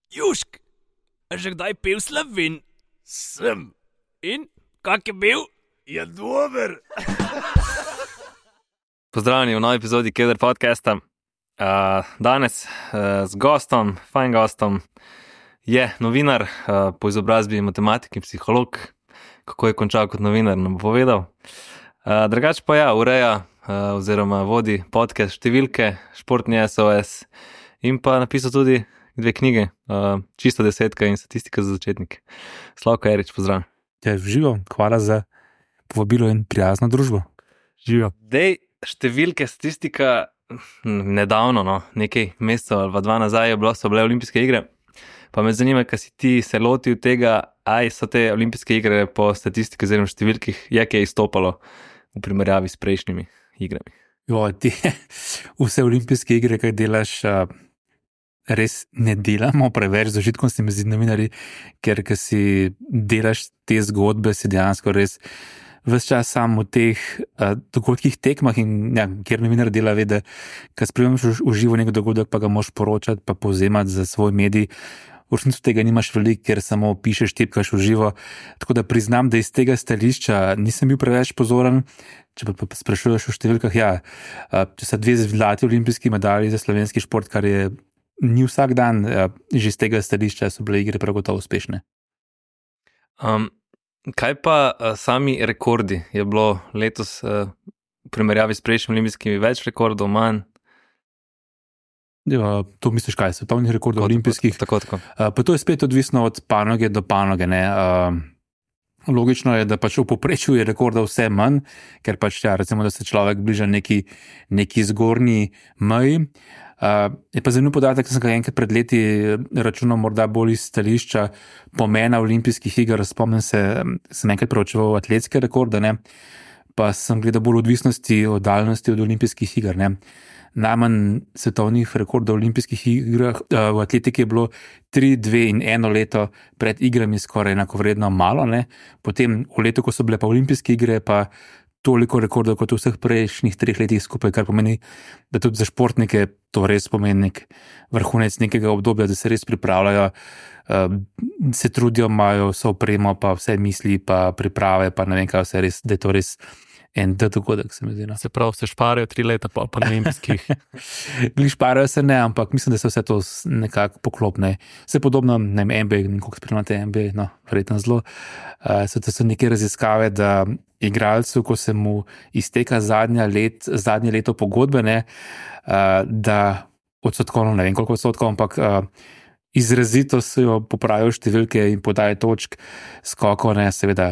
Južk, a že kdaj pil Slovin? Sem. In, kak je bil? Je dober. Pozdravljeni v novi epizodi Keder podcasta. Danes z gostom, fajn gostom, je novinar, po izobrazbi matematik in psiholog. Kako je končal kot novinar, nam bo povedal. Drugače pa ja, ureja oziroma vodi podcast Številke, Športni SOS in pa napisal tudi 2 knjige, Čista desetka in Statistika za začetnike. Slavko Erič, pozdrav. Ja, živo, hvala za povabilo in prijazno družbo. Živo. Dej, številke, statistika, nedavno, nekaj mesecev ali 2 nazaj so bile olimpijske igre. Pa me zanima, kaj si ti se lotil tega, so te olimpijske igre po statistiki oziroma številkih, je izstopalo v primerjavi s prejšnjimi igrami? Jo, vse olimpijske igre, kaj delaš, res ne delamo preveč z užitkom, se mi zdi novinarji, ker ko si delaš te zgodbe, si dejansko res ves čas sam v teh dogodkih tekmah in ja, kjer novinar dela ve, da ko spremljaš v živo nek dogodek, pa ga moš poročati, pa povzemati za svoj medij, v resnici tega nimaš veliko, ker samo pišeš, tipkaš v živo, tako da priznam, da iz tega stališča nisem bil preveč pozoren. Če pa sprašuješ o številkah, ja, če so 2 zlati olimpijski medalji za slovenski šport, kar je ni vsak dan, že iz tega stališča so bile igre prav gotovo uspešne. Kaj pa sami rekordi? Je bilo letos v primerjavi s prejšnjimi olimpijskimi več rekordov, manj? Ja, to misliš kaj, svetovnih rekordov olimpijskih? Tako. Pa to je spet odvisno od panoge do panoge, ne. Logično je, da pač v povprečju je rekordov vse manj, ker pač ja, recimo, da se človek bliža neki zgornji meji. Je pa zanimiv podatek, ki sem ga enkrat pred leti računal morda bolj iz stališča pomena olimpijskih iger. Spomnim se, sem enkrat preučeval atletske rekorde, ne, pa sem gledal bolj odvisnosti od daljnosti od olimpijskih iger, ne. Najmanj svetovnih rekordov v olimpijskih igrah v atletiki je bilo 3, 2 in 1 leto pred igrami skoraj enakovredno malo, ne. Potem v letu, ko so bile pa olimpijske igre, pa toliko rekordov kot v vseh prejšnjih 3 letih skupaj, kar pomeni, da tudi za športnike to res pomeni nek vrhunec nekega obdobja, da se res pripravljajo, se trudijo, imajo vso opremo, pa vse misli, pa priprave, pa ne vem kaj vse res, da je to res en dogodek, se mi zdi. Se pravi, se šparajo 3 leta pa na olimpijskih. Glih šparajo se ne, ampak mislim, da se vse to nekako poklopne. Vse podobno, ne vem, NBA, koliko spremljate NBA, no, verjetno zelo. So neke raziskave, da igralcu, ko se mu izteka zadnje leto pogodbe, ne, da odstotkovno, ne vem koliko odstotkov, ampak izrazito se jo popravijo številke in podaje točk skokov, ne, seveda,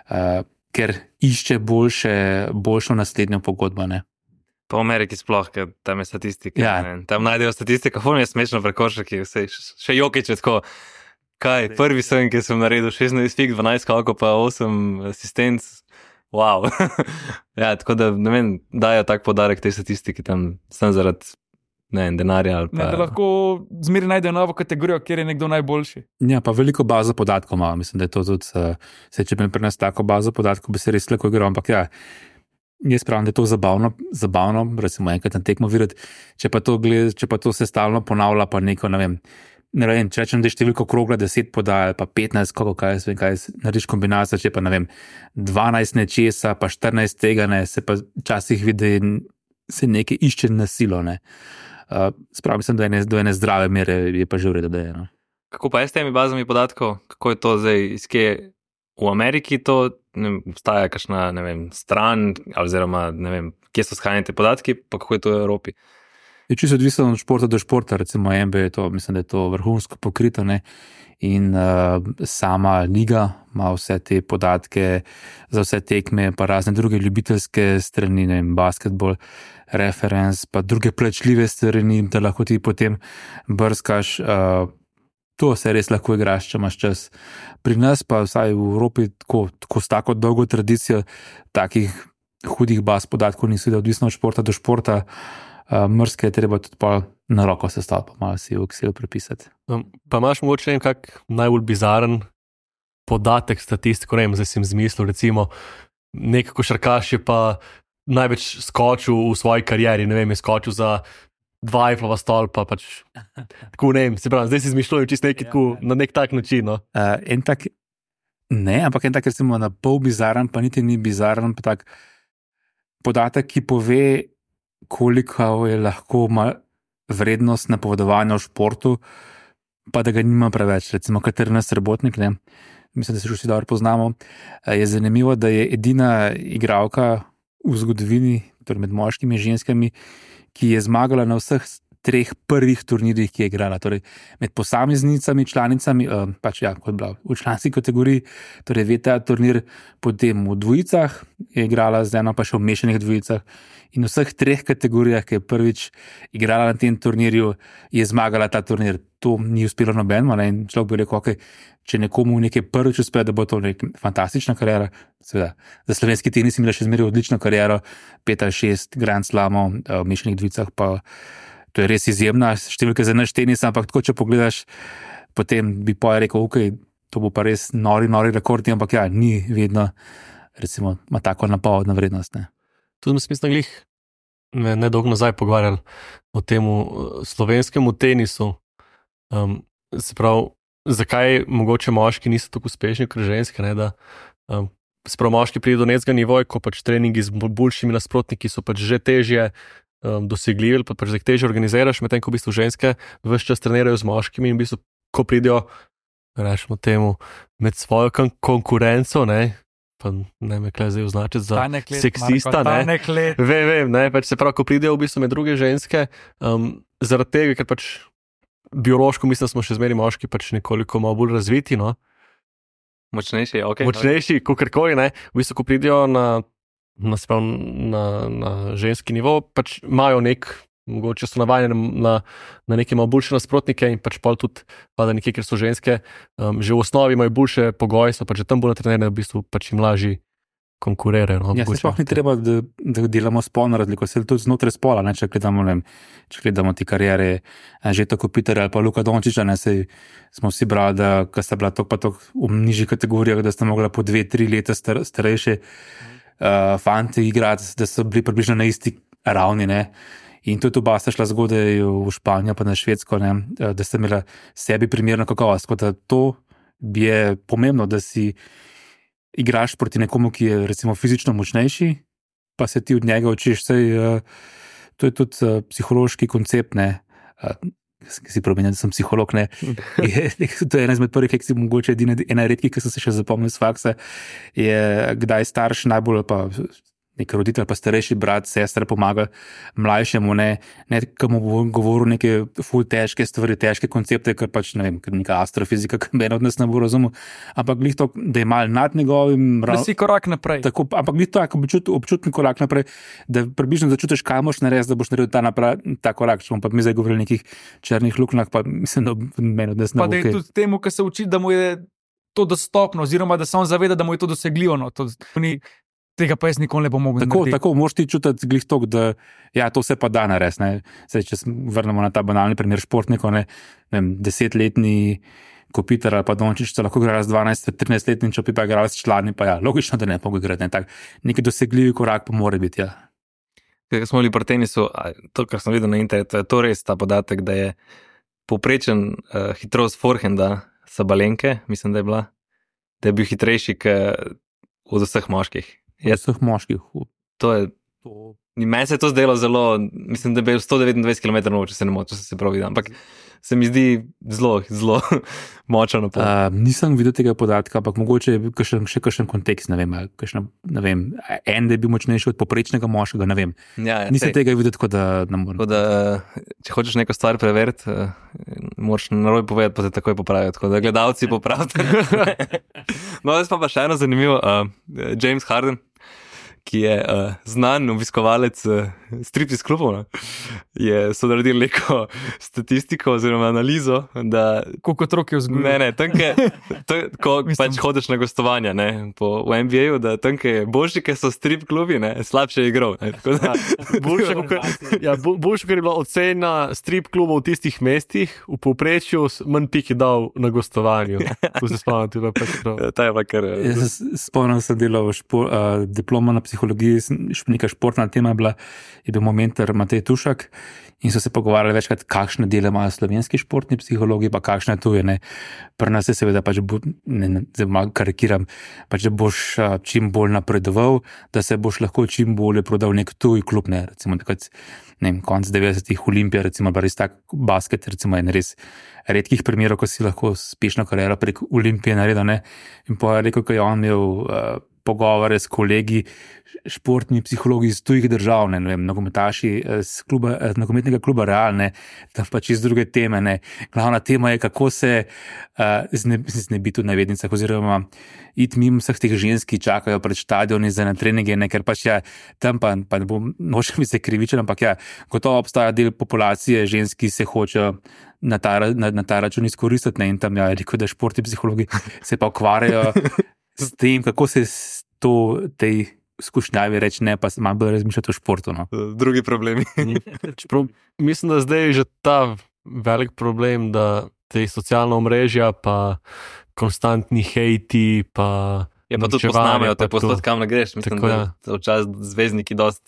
ker išče boljšo naslednjo pogodbo, ne. Pa v Ameriki sploh, ker tam je statistika. Ja. Tam najdejo statistiko, je smešno pri košarki, še Jokić je tako, kaj, prvi sem, ki sem naredil 16 fik, 12 skokov, pa 8 asistenc, wow. Ja, tako da, ne vem, dajo tak podarek tej statistiki tam, sem zaradi, ne vem, denarja ali pa... Ne, da lahko zmeri najdejo novo kategorijo, kjer je nekdo najboljši. Ja, pa veliko bazo podatkov ima, mislim, da je to tudi, če bi pri nas tako bazo podatkov, bi se res lahko igral, ampak ja, jaz pravim, da je to zabavno, recimo enkrat na tekmo videti, če pa to se stalno ponavlja, pa neko, ne vem, če rečem, da je številko krogla 10 podaj, pa 15, kaj narediš kombinacijo, če pa, ne vem, 12 nečesa, pa 14 tega, ne, se pa včasih vidi, se nekaj išče na silo, ne. Sprav, mislim, da do ene zdrave mere je pa že v redu, da je. No. Kako pa je s temi bazami podatkov? Kako je to zdaj, izkje v Ameriki to, ne vem, obstaja kakšna, ne vem, stran, oziroma, ne vem, kje so shranjene te podatki, pa kako je to v Evropi? Je čisto odvisno od športa do športa, recimo NBA je to, mislim, da je to vrhunsko pokrito, ne, in sama liga ima vse te podatke za vse tekme, pa razne druge ljubiteljske strani, ne vem, basketbol, reference, pa druge plačljive strani, da lahko ti potem brskaš, to se res lahko igraš, če imaš čas. Pri nas pa vsaj v Evropi, tako s tako dolgo tradicijo, takih hudih baz podatkov niso, da odvisno od športa do športa, mrske je treba tudi pa na roko sestaviti, pa malo si v Excelu prepisati. Pa imaš mogoče kak najbolj bizaren podatek, statistiko, ne vem, zdaj sem zmislil, recimo, nek košarkaš je pa največ skočil v svoji karieri, ne vem, je skočil za 2 Eiffelova stolpa, pač tako ne vem, se pravi, zdaj si izmišljujem čisto nekaj tako, na nek tak način, no. En tak, ne, ampak en tak, recimo, na pol bizaren, pa niti ni bizaren, pa tak podatek, ki pove, koliko je lahko vrednost napovedovanja v športu, pa da ga nima preveč. Recimo, Katarina Srebotnik, ne, mislim, da se že vsi dobro poznamo, je zanimivo, da je edina igralka v zgodovini, torej med moškimi in ženskami, ki je zmagala na vseh 3 prvih turnirjih, ki je igrala. Torej, med posameznicami, članicami, pač ja, kot bila v članski kategoriji, torej VTA turnir, potem v dvojicah je igrala, zdaj eno pa še v mešanih dvojicah. In v vseh 3 kategorijah, ki je prvič igrala na tem turnirju, je zmagala ta turnir. To ni uspelo nobenemu, ne? In človek bi rekel, okay, če nekomu nekaj prvič uspe, da bo to neka fantastična kariera, seveda. Za slovenski tenis imela še zmeraj odlično kariero, 5 ali 6 Grand Slamov, v mešanih dvojicah pa to je res izjemna številka za naš tenis, ampak tako, če pogledaš, potem bi rekel, ok, to bo pa res nori rekordi, ampak ja, ni vedno, recimo, ima tako napovedno vrednost, ne. Tudi smo se glih nedolgo nazaj pogovarjali o tem slovenskemu tenisu. Se pravi, zakaj mogoče moški niso tako uspešni kot ženske, ne, da se pravi, moški pride do nekega nivoja, ko pač treningi z boljšimi nasprotniki so pač že težje dosegljivi, pa pač težje organiziraš, medtem ko v bistvu ženske ves čas trenirajo z moškimi in v bistvu, ko pridejo, rečemo temu, med svojo konkurenco, ne, pa ne me kaj zdaj označiti za seksista, ne, vem, ne, pač se pravi, ko pridejo v bistvu med druge ženske, zaradi tega, ker pač biološko mislim, da smo še zmeri moški pač nekoliko malo bolj razviti, no. Močnejši, ok. Močnejši, kakorkoli, ne, v bistvu, ko pridejo na ženski nivo, pač imajo mogoče so navajeni na neke malo boljše nasprotnike in pač pol tudi pada nekje, ker so ženske, že v osnovi imajo boljše pogoje, so pač že tam bolj natrenirane, v bistvu pač jim lažji konkurirajo. No, ja, se sploh ni treba, da delamo spolno razliko, se tudi znotraj spola, ne, če gledamo ti kariere Anžeta Kopitarja ali pa Luka Dončiča, ne, smo vsi brali, da ko sta bila toliko v nižjih kategorijah, da sta mogla po 2-3 leta starejše fanti igrati, da so bili približno na isti ravni, ne. In tudi oba sta šla zgodaj v Španijo pa na Švedsko, ne, da sta imela sebi primerno kakovost. Tako da to je pomembno, da si igraš proti nekomu, ki je recimo fizično močnejši, pa se ti od njega učiš. To je tudi psihološki koncept, ne. Si promenjam, da sem psiholog, ne. To je ena izmed prvih lekcij, mogoče ena redkih, ki sem se še zapomnil s faksa, je kdaj starš najbolj pa nek roditelj pa starejši brat, sestra pomaga mlajšemu, ne komu bo govoril neke ful težke stvari, težke koncepte, ker pač, ne vem, ker neka astrofizika, ki meni od nas ne bo razumel, ampak glih to, da je mal nad njegovim... Da si korak naprej. Tako, ampak glih to, občutni korak naprej, da približno začutiš, kaj moš narediti, da boš naredil ta korak, če bom pa mi zdaj govorili o nekih črnih luknjah, pa mislim, da meni od nas ne bo. Pa da je tudi temu, ki se uči, da mu je to dostopno, oziroma da se on zaveda, da mu je to dosegljivo, no, tega pa jaz nikoli ne bom mogel narediti. Tako, moraš ti čutiti glih tok, da ja, to vse pa da nares, ne. Zdaj, če vrnemo na ta banalni primer športnikov, ne vem, 10-letni Kopitar ali pa Dončić lahko igra z 12-13-letnim, če pa igra s člani, pa ja, logično, da ne mogo igrati, ne, tak, neki dosegljivi korak pa mora biti, ja. Ker smo bili pri tenisu, to, kar sem videl na internetu, je to res ta podatek, da je povprečen hitrost forehanda Sabalenke, mislim, da je bil hitrejši od vseh moških. Vseh moških. Meni se je to zdelo zelo, mislim, da je bil 129 km, če se ne motim, če se prav vidim, ampak se mi zdi zelo močan. Nisem videl tega podatka, ampak mogoče je še kakšen kontekst, ne vem, da je bil močnejši od poprečnega moškega, ne vem. Ja, nisem tega videl, tako da ne morem. Tako da, če hočeš neko stvar preveriti, moraš narobe povedati, pa te takoj popravijo, tako da gledalci popravite. No, zdaj pa še eno zanimivo, James Harden, ki je znan obiskovalec striptease klubov, so naredili neko statistiko oziroma analizo, da... Koliko otrok je vzgojil? Ne, ko pač hodiš na gostovanja, ne, v NBA-ju, da tanke boljši, ki so strip klubi, ne, slabše je igral. Boljši, ker je bila ocena strip klubov v tistih mestih, v povprečju manj piki dal na gostovanju. To se spomnim, tudi pač prav. Ta je pa kar... Spomnim se delal diploma na psihologiji, neka športna tema je bil mentor Matej Tušak in so se pogovarjali večkrat, kakšne dele imajo slovenski športni psihologi, pa kakšne tuje. Ne. Pri nas je seveda pač, zdaj malo karikiram, pač, da boš čim bolj napredoval, da se boš lahko čim bolje prodal nek tuj klub, ne, recimo takrat, konc 90-ih Olimpija, recimo, res tak basket, recimo, en res redkih primerov, ko si lahko uspešno kariero prek Olimpije naredil, ne. In pa je rekel, ko je on imel pogovore s kolegi, športni psihologi iz tujih držav, ne vem, nogometaši nogometnega kluba Real, ne, tam pač iz druge teme, ne. Glavna tema je, kako se znebiti v navednicah, oziroma iti mimo vseh teh žensk, ki čakajo pred štadioni za treninge, ne, ker pač tam pa ne bom nočem se krivičen, ampak gotovo obstaja del populacije žensk, ki se hočejo na ta račun izkoristiti, ne, in tam je rekel, da športni psihologi se pa ukvarjajo s tem, kako se tej skušnjavi reči ne, pa malo bolj razmišljati o športu. No. Drugi problemi. Mislim, da zdaj je že ta velik problem, da te socialna omrežja, pa konstantni hejti, pa ja, pa tudi posnamejo te poslati, kam ne greš. Mislim, da so včasih zvezdniki dosti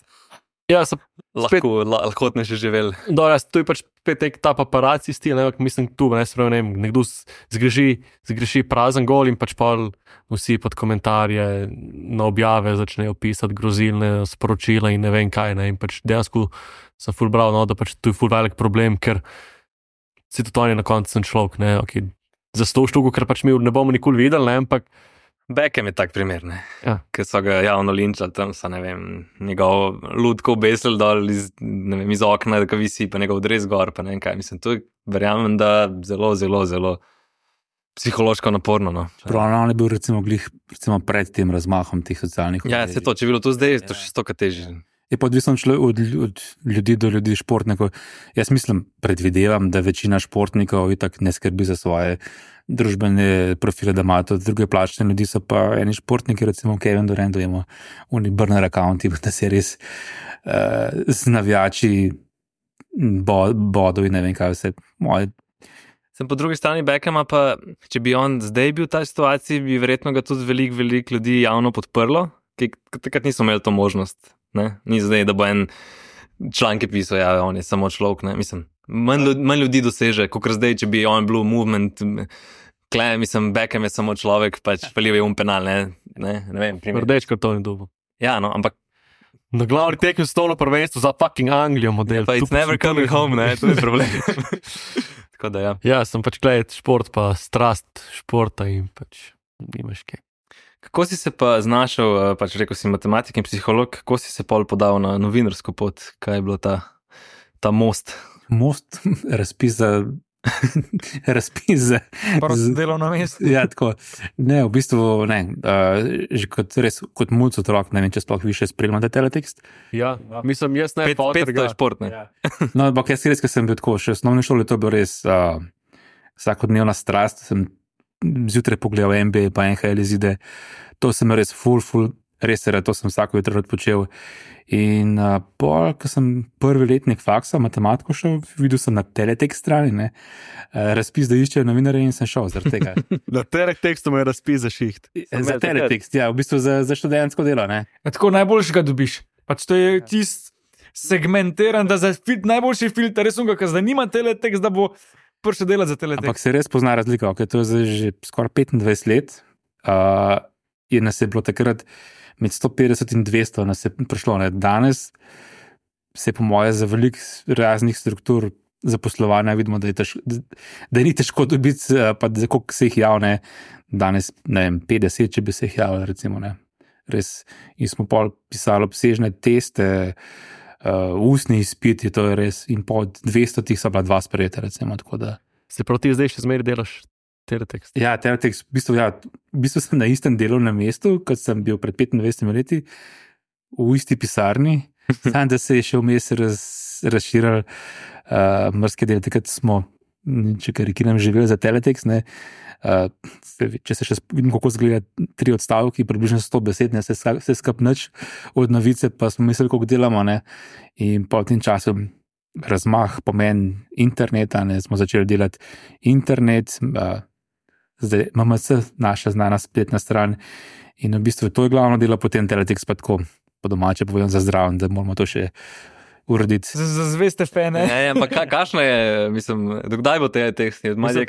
lahkotne še živeli. To je pač spet ta paparaci stil, mislim tu, nekdo zgreši prazen gol in pač pa vsi pod komentarje na objave začnejo pisati grozilne sporočila in ne vem kaj, ne, in pač dejansko sem ful bral, no, da pač tu je ful velik problem, ker si tudi oni na koncu sem človek, ne, okay, za 100 štuko, ker pač mi ne bomo nikoli videli, ne, ampak Beckham je tak primer, ne? Ja. Ker so ga javno linčali, tam so, njegov lutko obesili dol iz okna, da visi, pa njegov dres gor, pa ne vem kaj. Mislim, to verjamem, da zelo, zelo, zelo psihološko naporno, no. Pravno on je bil recimo pred tem razmahom teh socialnih omrežij. Ja, se to, če bi bilo to zdaj, to še 100 težje. Je pa odvisno od ljudi do ljudi, športnikov. Jaz mislim, predvidevam, da večina športnikov itak ne skrbi za svoje družbene profile, da imajo tudi druge plačne ljudi, so pa eni športniki, recimo Kevin Durant, ima oni burner accounti, da se res z navijači bodov in ne vem kaj vse. Sem po drugi strani Beckhama, pa če bi on zdaj bil v tej situaciji, bi verjetno ga tudi veliko ljudi javno podprlo, ki takrat niso imeli to možnost. Ne? Ni zdaj, da bo en članke pisal, ja, on je samo človek, ne, mislim. Manj ljudi doseže, kot zdaj, če bi on Blue Movement, mislim, Beckham je samo človek, pač palil je penal, ne vem. Rdeč karton je dobil. Ja, no, ampak na glavni tekmi stolno prvenstvo za fucking Anglijo model. Pa it's never coming home, ne, to je problem. Tako da, ja. Ja, sem pač gledal šport, pa strast športa in pač nimaš kaj. Kako si se pa znašel, pač rekel si matematik in psiholog, kako si se pol podal na novinarsko pot? Kaj je bilo ta most? Most, razpis za delovno mesto. Ja, tako. Ne, v bistvu ne. Že kot mulc otrok, ne vem, če sploh više spremljate teletekst. Ja, mislim, jaz ne. 500 je šport, ne. Ja. No, ampak jaz res, ker sem bil tako, še v osnovni šoli, to je bil res vsakodnevna strast, sem zjutraj pogledal NBA pa NHL izide, to sem res res to sem vsako jutro rad počel. In ko sem prvi letnik faksa, matematiko šel, videl sem na teletekst strani, ne, razpis, da iščejo novinarje in sem šel zaradi tega. Na teletekstu je razpis za šiht. Za teletekst, ja, v bistvu za študentsko delo, ne. Tako najboljšega dobiš. Pač to je tist segmentiran, da za najboljši filter, res ga zanima teletekst, da bo prši delati za teletekst. Ampak se res pozna razlika, ok, to je zdaj že skoraj 25 let, in nas je bilo takrat med 150 in 200 nas je prišlo, ne. Danes se po moje za veliko raznih struktur zaposlovanja vidimo, da ni težko dobiti, pa za koliko se jih javne, danes, ne vem, 50, če bi se jih javili, recimo, ne. Res, in smo pol pisali obsežne teste, ustni izpiti, to je res, in po 200 tih so bila 2 sprejeta, recimo, tako da. Se prav ti zdaj še zmeri delaš teletekst? Ja, teletekst, v bistvu sem na istem delovnem mestu, kot sem bil pred 25 leti, v isti pisarni, samo da se je še vmes razširil mrske del, takrat smo, če karikiram, živeli za teletekst, ne. Če se še vidim, kako zgleda 3 odstavki, približno 100 besed, ne, se skap nič od novice, pa smo mislili, kako delamo, ne, in po tem času razmah, pomen interneta, ne, smo začeli delati internet, zdaj MMC, naša znana spletna stran, in v bistvu to je glavno delo, potem teletekst pa tako po domače povedano za zdravo, da moramo to še urediti. Za zveste fene. Ampak kakšno je, mislim, dokdaj bo te teksti? Imate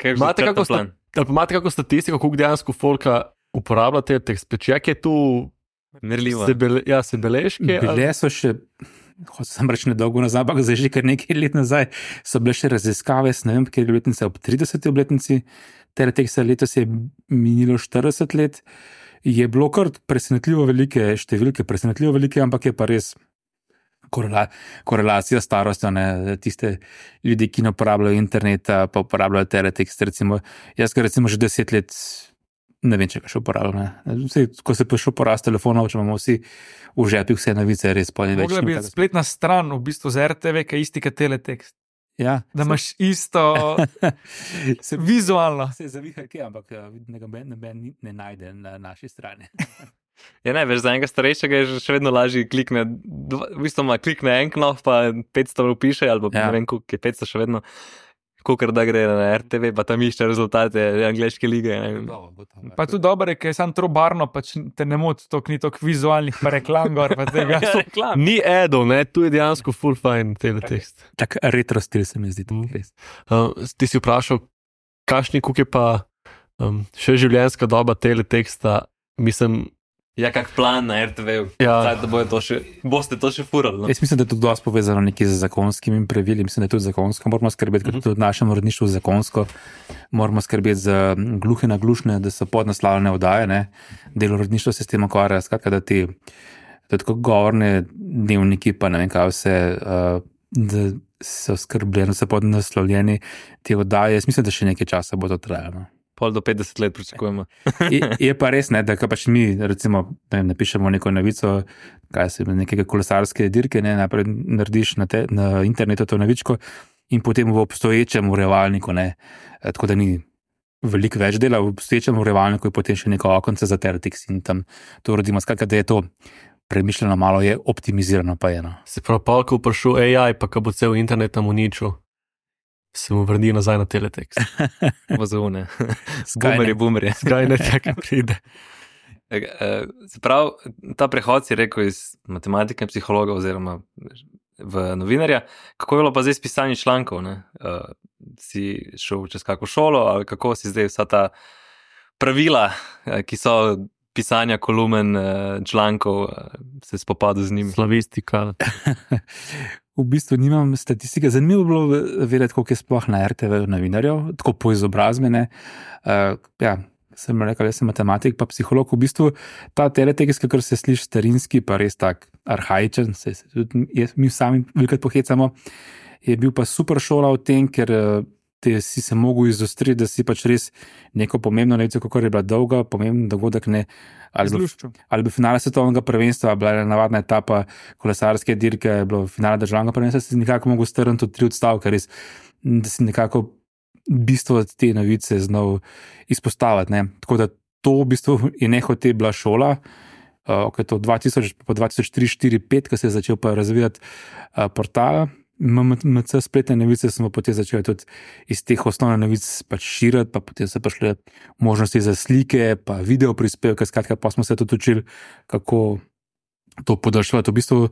kako statistiko, koliko dejansko folka uporablja te tekste? Čak je tu merljivo? Se beležke? Bile so še, hočem sem reči nedolgo nazaj, ampak zdaj že kar nekaj let nazaj, so bile še raziskave, ne vem, ker je letnica ob 30. obletnici, teleteksta letos je minilo 40 let, je bilo kar presenetljivo velike številke, ampak je pa res korelacija s starostjo, ne, tiste ljudi, ki ne uporabljajo interneta, pa uporabljajo teletekst, recimo, jaz ga recimo že 10 let ne vem, če ga še uporabljam. Ko se pa še porast telefonov, če imamo vsi v žepih vse novice, res pa ne več. Mogla bi spletna stran v bistvu z RTV, kaj isti kot teletekst. Ja, da imaš isto vizualno. Se zavihaj kaj, ampak noben ne najde na naši strani. Ja, ne, veš, za enega starejšega je še vedno lažje klikne, v bistvu ima klikne en knov, pa 500 upiše, ali pa ne vem, koliko je 500 še vedno, kolikor da gre na RTV, pa tam išče rezultate angleške lige. Pa tudi dobro je, ker je sam trobarno, pač te ne moti toliko, ni toliko vizualnih, pa reklam gor, pa tega. Ni edov, ne, tu je dejansko full fine teletekst. Tak retro stil se mi zdi. Ti si vprašal, koliko je pa še življenjska doba teleteksta, mislim. Ja, kak plan na RTV-u, da boste to še furali. No? Jaz mislim, da je to dosti povezano nekaj z zakonskimi pravili, mislim, da je tudi zakonsko, moramo skrbeti, ker tudi v našem uredništvu zakonsko, moramo skrbeti za gluhe na glušne, da so podnaslavljene oddaje, ne, del uredništva se s tem ukvarja, skratka, da ti tako govorne dnevniki, pa ne vem kaj vse, da so skrbljeni, so podnaslavljeni te oddaje, jaz mislim, da še nekaj časa bo to trajalo. Pol do 50 let pričakujemo. Je pa res, ne, da pač mi recimo napišemo neko novico, kaj se nekega kolesarske dirke, ne, najprej narediš na internetu to novičko in potem v obstoječem urevalniku, ne, tako da ni veliko več dela, v obstoječem urevalniku je potem še neko okonce za teletekst in tam to uredimo, skratka, da je to premišljeno, malo je optimizirano pa eno. Se pravi, pa ko vprašal AI, pa ko bo cel internet tam uničil, se mu vrni nazaj na teletekst. Vazovne. Boomerje. Skynet, tako pride. Se pravi, ta prehod si rekel iz matematike in psihologa oziroma v novinarja. Kako je bilo pa zdaj s pisanjem člankov? Ne? Si šel čez kako šolo ali kako si zdaj vsa ta pravila, ki so pisanja kolumen, člankov, se spopadel z njimi? Slavistika. V bistvu nimam statistike. Zanimivo je bilo vedeti, koliko je sploh na RTV novinarjev, tako po izobrazbene. Ja, sem rekel, jaz sem matematik, pa psiholog. V bistvu ta teletekst, kar se sliši starinski, pa res tak arhaičen, mi sami velikrat pohecamo, je bil pa super šola v tem, ker si se mogel izostriti, da si pač res neko pomembno novico, kako je bila dolga, pomemben dogodek, ne, ali bi finale svetovnega prvenstva, bila je navadna etapa kolesarske dirke, je bilo finale državnega prvenstva, si nekako mogel strniti od 3 odstavke, res, da si nekako bistvo te novice znal izpostaviti, ne. Tako da to v bistvu je nehote bila šola, ko je to 2003-2004-2005, ko se je začel pa razvijati portal, MMC spletne novice smo potem začeli tudi iz teh osnovnih novic pač širiti, pa potem so prišle možnosti za slike, pa video prispevke, skratka, pa smo se tudi učili, kako to podaljševati. V bistvu,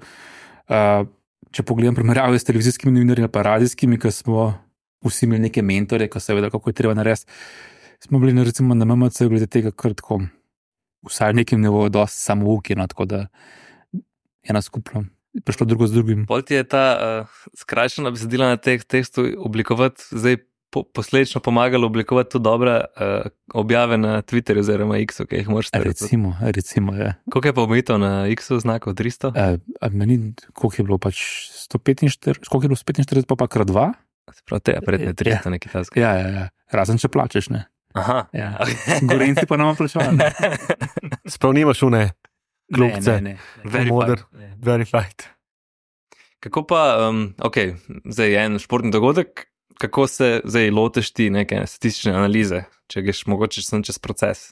če pogledam primerjave s televizijskimi novinarji, pa radijskimi, ko smo vsi imeli neke mentore, ko se vedeli, kako je treba narediti, smo bili recimo na MMC glede tega kar tako, vsaj v nekem nivoju dosti samouki, no, tako da ena skupno. Prišlo drugo z drugim. Pol ti je ta skrajšana besedila na tekstu oblikovati, zdaj posledično pomagalo oblikovati tudi dobre objave na Twitterju oziroma X-u, ki jih moraš staviti. Recimo, ja. Koliko je pa omejitev na X-u znakov? 300? Meni, koliko je bilo pač 145, koliko je bilo 145 pa krat 2? Se pravi, te predne 300 neki task. Ja. Razen če plačeš, ne. Aha. Ja. Gorenci pa nam plačevali. Sprav nimaš une. Klubce. Ne. Verified. Kako pa, zdaj je en športni dogodek, kako se zdaj loteš ti neke statistične analize, če greš mogoče sem čez proces?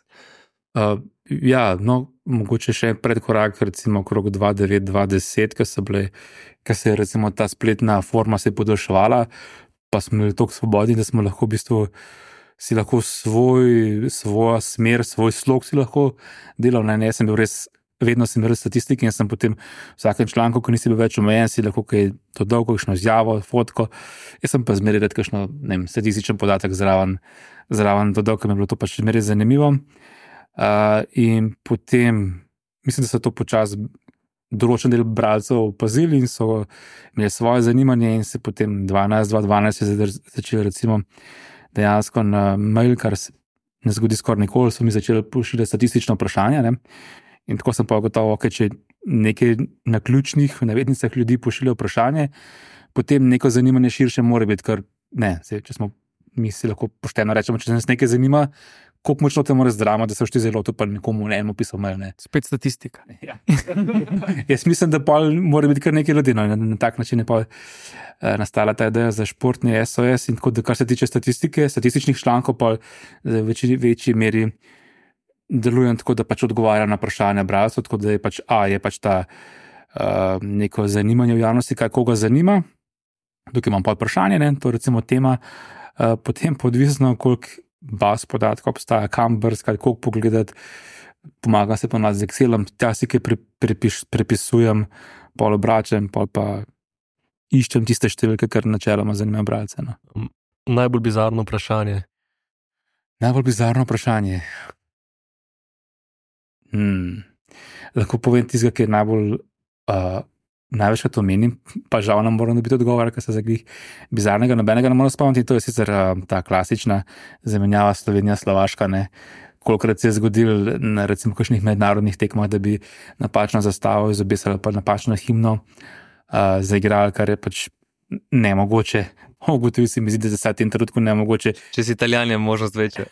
Mogoče še predkorak, recimo okrog 2009-2010, ko se je recimo ta spletna forma se podaljševala, pa smo bili toliko svobodni, da smo lahko v bistvu si lahko svoja smer, svoj slog si lahko delal. Ne, sem bil res vedno sem imel statistike in sem potem v vsakem članku, ko nisi bil več omejen, si lahko kaj dodal, kakšno izjavo, fotko. Jaz sem pa zmeraj rad kakšno, ne vem, statističen podatek zraven dodal, ker mi je bilo to pač zmeraj zanimivo. In potem, mislim, da so to počasi določen del bralcev opazili in so imeli svoje zanimanje in se potem 2012 je začeli recimo dejansko na mail, kar se ne zgodi skoraj nikoli, so mi začeli pošiljati statistična vprašanja, ne? In tako sem pa gotovo, če nekaj na ključnih navednicah ljudi pošilja vprašanje, potem neko zanimanje širše mora biti, ker ne, če smo mi si lahko pošteno rečemo, če nas nekaj zanima, koliko močno te mora zdrama, da se všti zelo to pa nekomu ne eno pisal mail, ne. Spet statistika. Ja. Jaz mislim, da pa mora biti kar nekaj ljudi, no, na tak način je pa nastala ta ideja za športni SOS in tako, da kar se tiče statistike, statističnih člankov pa v večji meri delujem tako, da pač odgovarjam na vprašanja bralcev, tako da je pač ta neko zanimanje v javnosti, kaj koga zanima, tukaj imam pa vprašanje, ne, to je recimo tema, potem podvisno, koliko baz podatkov obstaja, kam brskati, koliko pogledati, pomagam se pa z Excelom, tja si kaj prepisujem, pol obračam, pol pa iščem tiste številke, kar načeloma zanima bralce. No. Najbolj bizarno vprašanje. Lahko povem tistega, ki je največkrat omenim, pa žal nam moram dobiti odgovor, ker se zaglih bizarnega, nobenega ne moram spomniti, to je sicer ta klasična zamenjava Slovenija-Slovaška, ne. Kolikrat se je zgodil na recimo kakšnih mednarodnih tekmah, da bi napačno zastavo izobesali pa napačno himno zaigrali, kar je pač nemogoče. Ugotovi se mi zdi, da se v tem trenutku nemogoče. Če si Italijan, je možnost večja.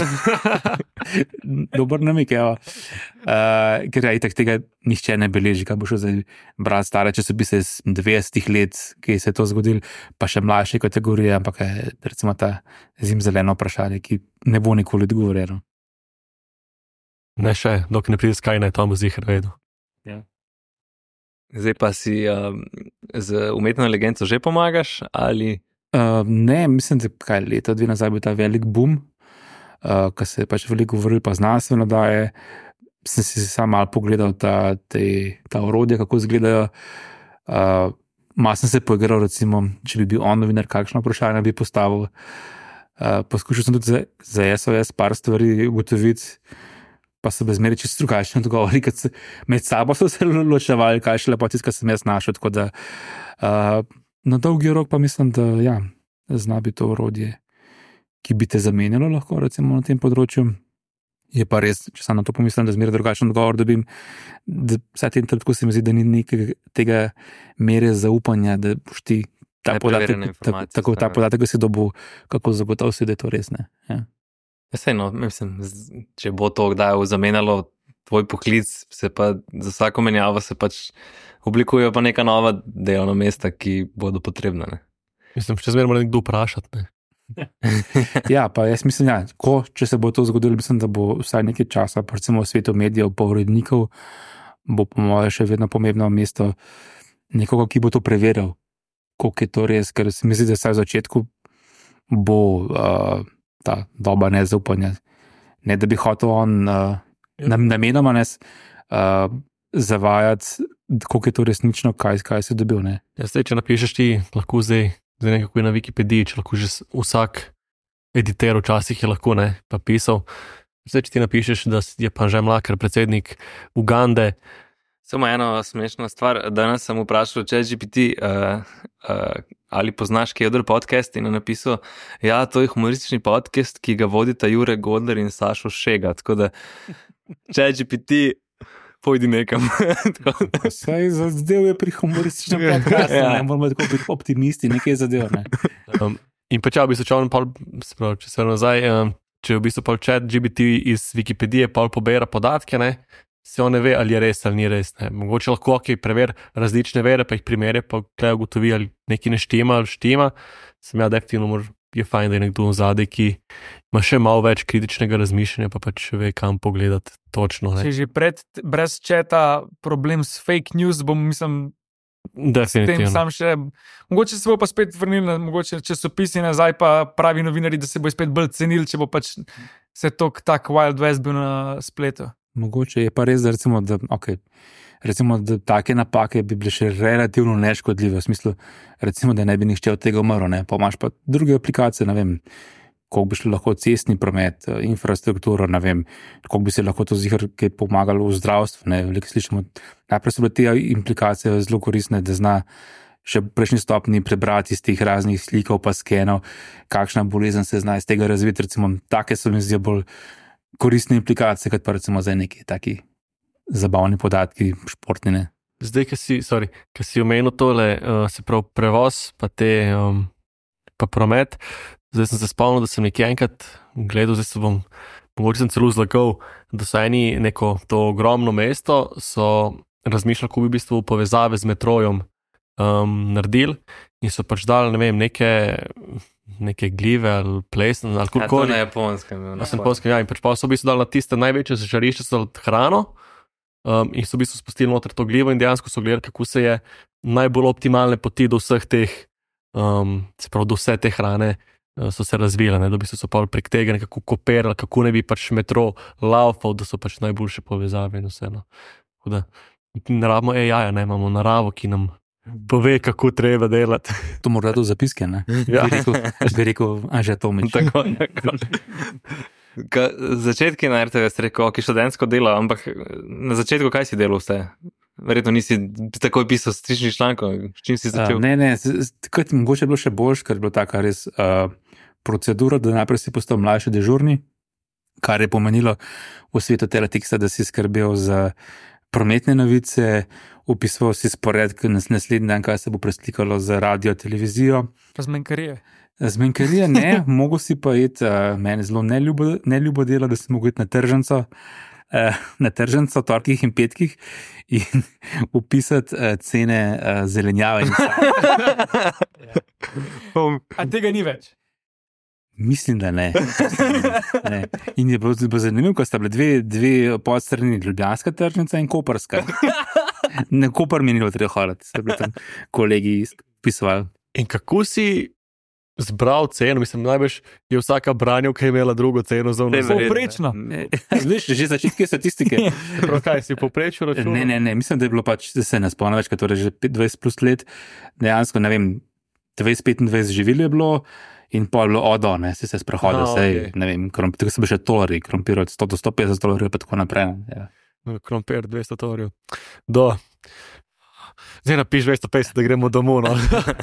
Dober namik, evo. Ker itak tega nihče ne beleži, kaj bo šel zdaj brati stare časopise iz 90 let, ki se je to zgodil, pa še mlajše kategorije, ampak je recimo ta zimzeleno vprašanje, ki ne bo nikoli odgovorjeno. Ne še, dokaj ne pride skaj, naj tomu zihar vedo. Ja. Zdaj pa si z umetno inteligenco že pomagaš ali? Ne, mislim, da leta 2 nazaj bil ta velik boom, ko se je pač veliko govoril, pa znanstveno daje. Sem si sam malo pogledal ta orodja, kako izgledajo. Malo sem se poigral, recimo, če bi bil on novinar, kakšno vprašanje bi postavil. Poskušal sem tudi za SOS par stvari ugotoviti, pa so zmeraj čisto drugačni odgovori, ker med sabo so se ločevali, kaj šele pa tisto, kar sem jaz našel, tako da na dolgi rok pa mislim, da ja, zna biti to orodje, ki bi te zamenjalo lahko recimo na tem področju. Je pa res, če sam na to pomislim, da zmeraj drugačen odgovor dobim, da vsaj tem trenutku se mi zdi, da ni nekega tega mere zaupanja, da boš ti ta podatek, ki si dobil, kako zagotovo si, da je to res, ne. Ja. Vseeno, mislim, če bo to kdaj zamenjalo tvoj poklic, se pa za vsako menjavo se pač oblikujejo pa neka nova delovna mesta, ki bodo potrebna. Ne? Mislim, še zmeraj mora nekdo vprašati. Ne? Ja, pa jaz mislim, če se bo to zgodilo, mislim, da bo vsaj nekaj časa, pa recimo v svetu medijev, pa urednikov, bo po mojem še vedno pomembno mesto nekoga, ki bo to preveril, koliko je to res, ker se mi zdi, da vsaj v začetku bo ta doba nezaupanja. Ne, da bi hotel on namenoma zavajati, koliko je to resnično, kaj si dobil. Ne? Ja, zdaj, če napišeš ti, lahko zdaj nekako je na Wikipediji, če lahko že vsak editer včasih je lahko pa pisal. Zdaj, če ti napišeš, da je pa že Mlakar predsednik Ugande. Samo eno smešno stvar, danes sem vprašal ChatGPT, ali poznaš Keder podcast in je napisal, ja, to je humoristični podcast, ki ga vodita Jure Godler in Sašo Šega, tako da ChatGPT pojdi nekam. Saj zadev je pri humorističnem podcastu, ne moramo tako biti optimisti, nekaj zadev, ne. In pa če bi se čovno, če se nazaj, če v bistvu ChatGPT iz Wikipedije pobera podatke, ne, se on ne ve, ali je res ali ni res. Ne. Mogoče lahko preveri različne vere, pa jih primere, pa kaj ugotovi, ali nekaj ne štima ali štima. Sem definitivno je fajn, da je nekdo zadaj, ki ima še malo več kritičnega razmišljanja, pa pač ve, kam pogledati točno. Ne. Če že brez četa problem s fake news, bom mislim, definitivno. Sam še, mogoče se bo pa spet vrnil, mogoče časopisi nazaj, pa pravi novinari, da se bo spet bolj cenil, če bo pač se tak Wild West bil na spletu. Mogoče je pa res, da recimo, da take napake bi bile še relativno neškodljive, v smislu, recimo, da ne bi nihče od tega umrl, ne, pa imaš pa druge aplikacije, ne vem, koliko bi šlo lahko cestni promet, infrastrukturo, ne vem, koliko bi se lahko to zihar kaj pomagalo v zdravstvu, ne, veliko slišimo, najprej so bile te implikacije zelo koristne, da zna še v prejšnji stopni prebrati iz teh raznih slikov pa skenov, kakšna bolezen se zna iz tega razviti, recimo, take so mi zdi bolj koristne implikacije, kot pa recimo za neki taki zabavni podatki, športnine. Zdaj, ki si omenil tole, se pravi prevoz, pa pa promet, zdaj sem se spomnil, da sem nekje enkrat gledal, mogoče sem celo zlagal, da so eni neko to ogromno mesto, so razmišljali, kako bi v bistvu povezave z metrojem naredili in so pač dali, ne vem, neke glive ali plesne ali kako na Japonskem. In pač pa so v bistvu dali na tiste največje žarišče za hrano in so v bistvu spustili noter to glivo in dejansko so gledali, kako se je najbolj optimalne poti do vseh teh, se pravi do vse te hrane so se razvile, ne, da bi so pa prek tega nekako kopirali, kako ne bi pač metro laufal, da so pač najboljše povezave in vse. No. Tako da ne rabimo AI, ne, imamo naravo, ki nam pove, kako treba delati. To mora do zapiske, ne? Ja. Bi rekel, Anže Tomič. Tako. Začetki na RTV si rekel, ki študentsko delo, ampak na začetku kaj si delal vse? Verjetno nisi takoj pisal stričnih člankov, s čim si začel? Ne, takrat mogoče je bilo še boljš, ker je bilo taka res procedura, da najprej si postal mlajši dežurni, kar je pomenilo v svetu teleteksta, da si skrbel za prometne novice, opisoval si spored, naslednji dan, kaj se bo preslikalo za radio, televizijo. Zmenkarije ne, mogo si pa iti, meni zelo neljubo delo, da si mogo iti na tržnico torkih in petkih in upisati cene zelenjave. A tega ni več? Mislim, da ne. In je bilo zanimivo, ko sta bile dve podstrani, ljubljanska tržnica in koprska. Na Koper mi ni bilo treba hoditi, so bili tam kolegi pisovali. In kako si zbral ceno? Mislim, najbolj je vsaka branjevka imela drugo ceno za vnos. Povprečno. Veš, že začetke statistike. Prav kaj si povprečil računal? Ne, mislim, da je bilo pač, da se ne spomnim več, torej že 20 plus let, dejansko, ne vem, 20-25 živil je bilo in pol je bilo odo, ne, si se sprehodil, okay. Ne vem, tako so bili še tolari, krompir od 100 do 150 dolarjev, pa tako naprej. Ja. Krompir 200 dolarjev. Zdaj napiš 250, da gremo domov, no.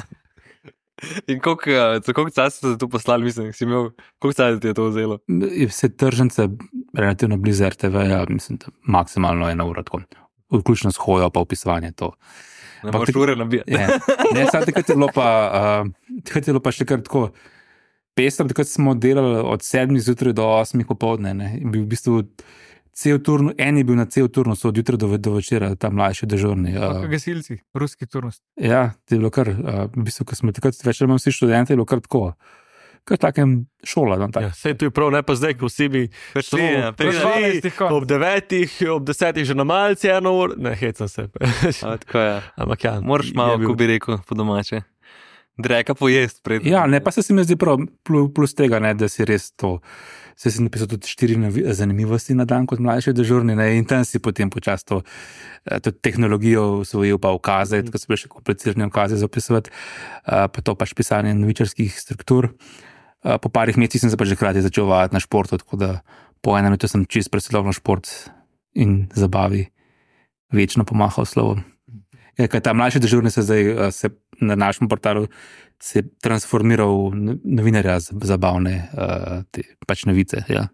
In koliko časa ste tu poslali, mislim, si imel, koliko časa ti je to vzelo? Vse tržnice relativno blizu RTV, ja, mislim, da maksimalno 1 ura, tako, vključno s hojo pa opisovanje to. Ne moreš ure nabijati. Ne, takrat je bilo pa še kar tako pestro, takrat smo delali od 7 zjutraj do 8 popoldne, ne, in bil v bistvu cel turn, en je bil na cel turnus od jutra do večera, ta mlajši dežurni. Gasilci, ruski turnus. Ja, je bilo kar, v bistvu, ko smo takrat večer imeli vsi študenti, je bilo kar tako, kar takem šola. Ja, sej tu je prav, ne pa zdaj, ko vsi bi prišli ob 9, ob 10 že na malce, 1 ur, ne, hecam se. Tako je. Ampak ja, moraš malo, ko bi rekel po domače, dreka pojest pred. Ja, ne, pa se mi zdi prav, plus tega, ne, da si res to, se si napisal tudi 4 zanimivosti na dan kot mlajši dežurni, ne, in tam si potem počas to tehnologijo usvojil, pa ukaze, tako so bile še komplicirane ukaze zapisovati, pa to pač pisanje novičarskih struktur. Po parih mesecih sem se pa že hkrati začel vajati na športu, tako da po enem letu sem čist preselil na šport in zabavi večno pomahal slovom. Ja, kaj ta mlajši dežurni se zdaj se na našem portalu se transformiral v novinarja za zabavne te pač novice. Ja.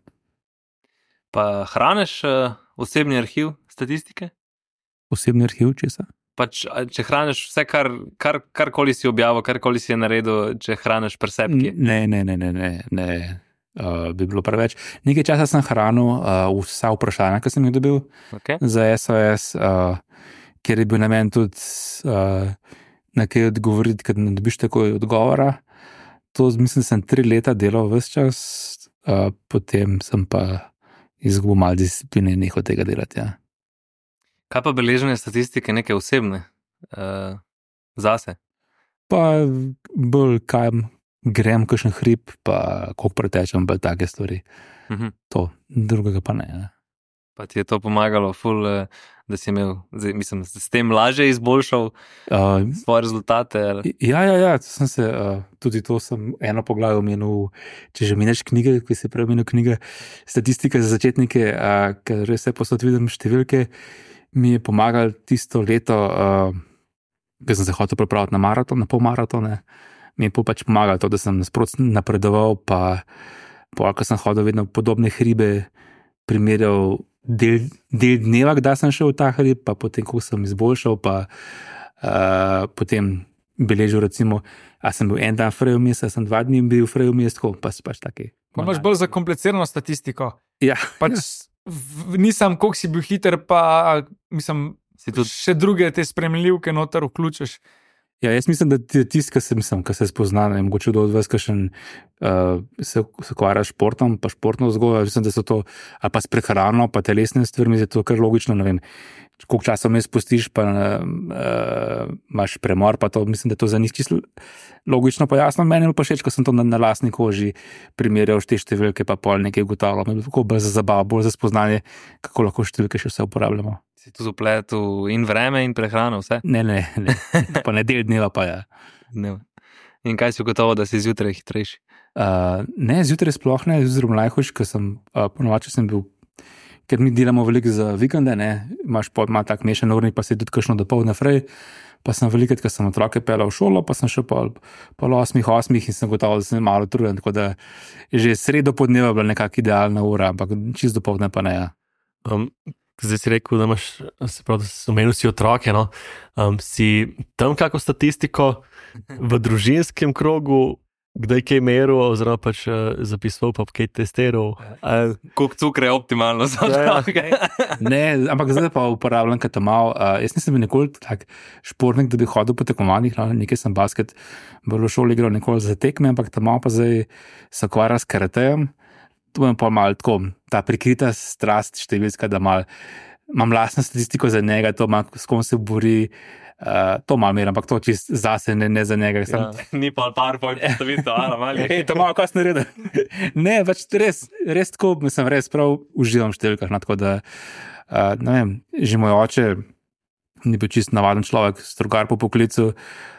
Pa hraniš osebni arhiv statistike? Osebni arhiv, česa? Pač, če hraniš vse, karkoli si objavil, karkoli si je naredil, če hraniš presepke? Ne. Bi bilo preveč. Nekaj časa sem hranil vsa vprašanja, ki sem jih dobil za SOS, ker je bil namen tudi na kaj odgovoriti, ker ne dobiš takoj odgovora. To mislim, sem 3 leta delal ves čas, potem sem pa izgubil malo discipline in nehal tega delati. Ja. Kaj pa beleženje statistike neke osebne zase? Pa bolj kam grem, kakšen hrib, pa koliko pretečem, pa take stvari. To, drugega pa ne. Ja. Pa ti je to pomagalo, ful, da si imel, mislim, s tem lažje izboljšal svoje rezultate? Ali? Ja, tudi to sem eno poglavje omenil, če že omenješ knjige, ki si prej omenil knjige, statistike za začetnike, ker res posod vidim številke, mi je pomagalo tisto leto, ker sem se hotel pripraviti na maraton, na polmaratone, mi je pač pomagalo to, da sem nasprotno napredoval, pa ko sem hodil vedno podobne hribe, primerjal del dneva, kdaj sem šel v ta hrib, pa potem, ko sem izboljšal, pa potem beležil, recimo, a sem bil en dan fraj vmes, a sem 2 dni bil fraj vmes, pač taki. Imaš bolj zakomplicirano statistiko. Ja. Nisem, koliko si bil hiter, pa mislim, še druge te spremljivke noter vključiš. Ja, jaz mislim, da ti je tisti, ki se spozna, ne mogoče do odves, ki se ukvarja s športom, pa športno vzgojo, mislim, da so to, ali pa s prehrano, pa telesne stvari, je to kar logično, ne vem, koliko časa me spustiš, pa imaš premor, pa to, mislim, da to za njih čisto logično pojasno. Meni je pa všeč, ko sem to na lastni koži primerjal te številke, pa pol nekaj ugotavljal, me je tako bolj za zabavo, bolj za spoznanje, kako lahko številke še vse uporabljamo. Si tu zapletel in vreme in prehrano, vse? Ne, pa ne del dneva pa ja. In kaj si ugotovil, da si zjutraj hitrejši? Ne, zjutraj sploh ne, zjutraj najhujši, ker sem ponovače sem bil, ker mi delamo veliko za vikende, ne, imaš ima tak mešan urnik, pa si tudi kakšno dopoldne frej, pa sem velikrat, ker sem otroke pelal v šolo, pa sem še pol 8 in sem gotovo, da sem malo trujen, tako da že sredo podneva bila nekak idealna ura, ampak čisto dopoldne pa ne, ja. Zdaj si rekel, da imaš, se pravi, da omenil si otroke, no? Si tam kako statistiko v družinskem krogu, kdaj kaj meril, oziroma pač zapisoval, pa kaj testiral? Koliko cukra je optimalno za otroke? Ne, ampak zdaj pa uporabljam katamal. Jaz nisem bil nikoli tak športnik, da bi hodil po tekmovanjih, nekaj sem basket v šoli igral nikoli za tekme, ampak tamal pa zdaj se ukvarja s karatejem. To je pa malo tako, ta prikrita strast številska, da imam lastno statistiko za njega, to ima, s kom se bori, to malo meram, ampak to čist zase, ne za njega. Ni pa PowerPoint postavitev, ali? To malo kas naredil. Ne, pač res tako, mislim, res prav uživam v številkah, tako da, ne vem, že moj oče ni bil čist navaden človek, strogar po poklicu,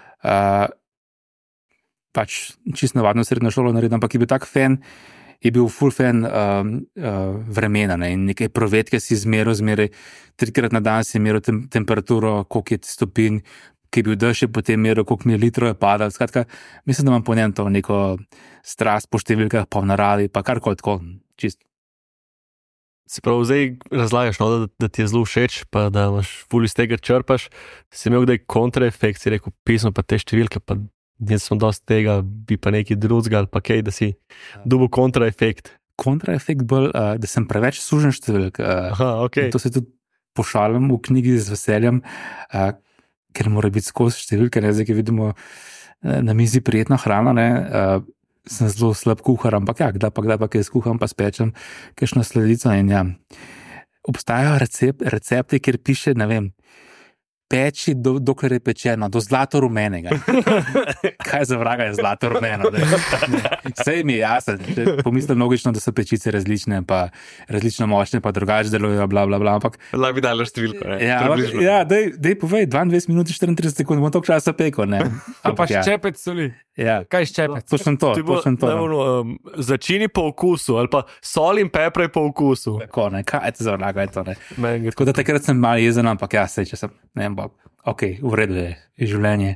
pač čist navadno srednjo šolo naredil, ampak je bil tak fan, je bil full fan vremena, ne? In nekaj provetke si zmeraj 3-krat na dan si meril temperaturo, koliko je stopinj, ki je bil dež, je potem meril, koliko mililitrov je padal. Skratka, mislim, da imam po njem to neko strast po številkah, pa v naravi, pa karkoli tako, čist. Se pravi, zdaj razlagaš, no, da ti je zelo všeč, pa da imaš ful iz tega črpaš, si imel kdaj kontraefekt, si rekel, pismo pa te številke, pa jaz sem dosti tega, bi pa nekaj drugega ali pa kaj, da si dobil kontraefekt. Kontraefekt bolj, da sem preveč sužen številk. Okay. To se tudi pošalim v knjigi z veseljem, ker mora biti skozi številke, ne, zdaj, ki vidimo na mizi prijetna hrana, ne, sem zelo slab kuhar, ampak ja, kdaj pa kaj skuham, pa spečem kakšno sledico in ja. Obstajajo recepti, kjer piše, ne vem, peči, dokler je pečeno, do zlato rumenega. Kaj za vraga je zlato rumeno? Sej mi je jasno, pomislim logično, da so pečice različne, pa različno močne, pa drugače delujejo, bla, bla, bla, ampak... Lahko bi dali številko, ne? Ja, dej povej, 22 minut 34 sekund, bom toliko časa pekel, ne? Pa ščepec soli. Ja. Kaj ščepec? Točno to. Začini po okusu, ali pa sol in peprej po okusu. Tako, ne, kaj te za vraga je to, ne? Tako da takrat sem malo jezen, ampak ja, sej, če sem, ne vem, ok, v redu je življenje.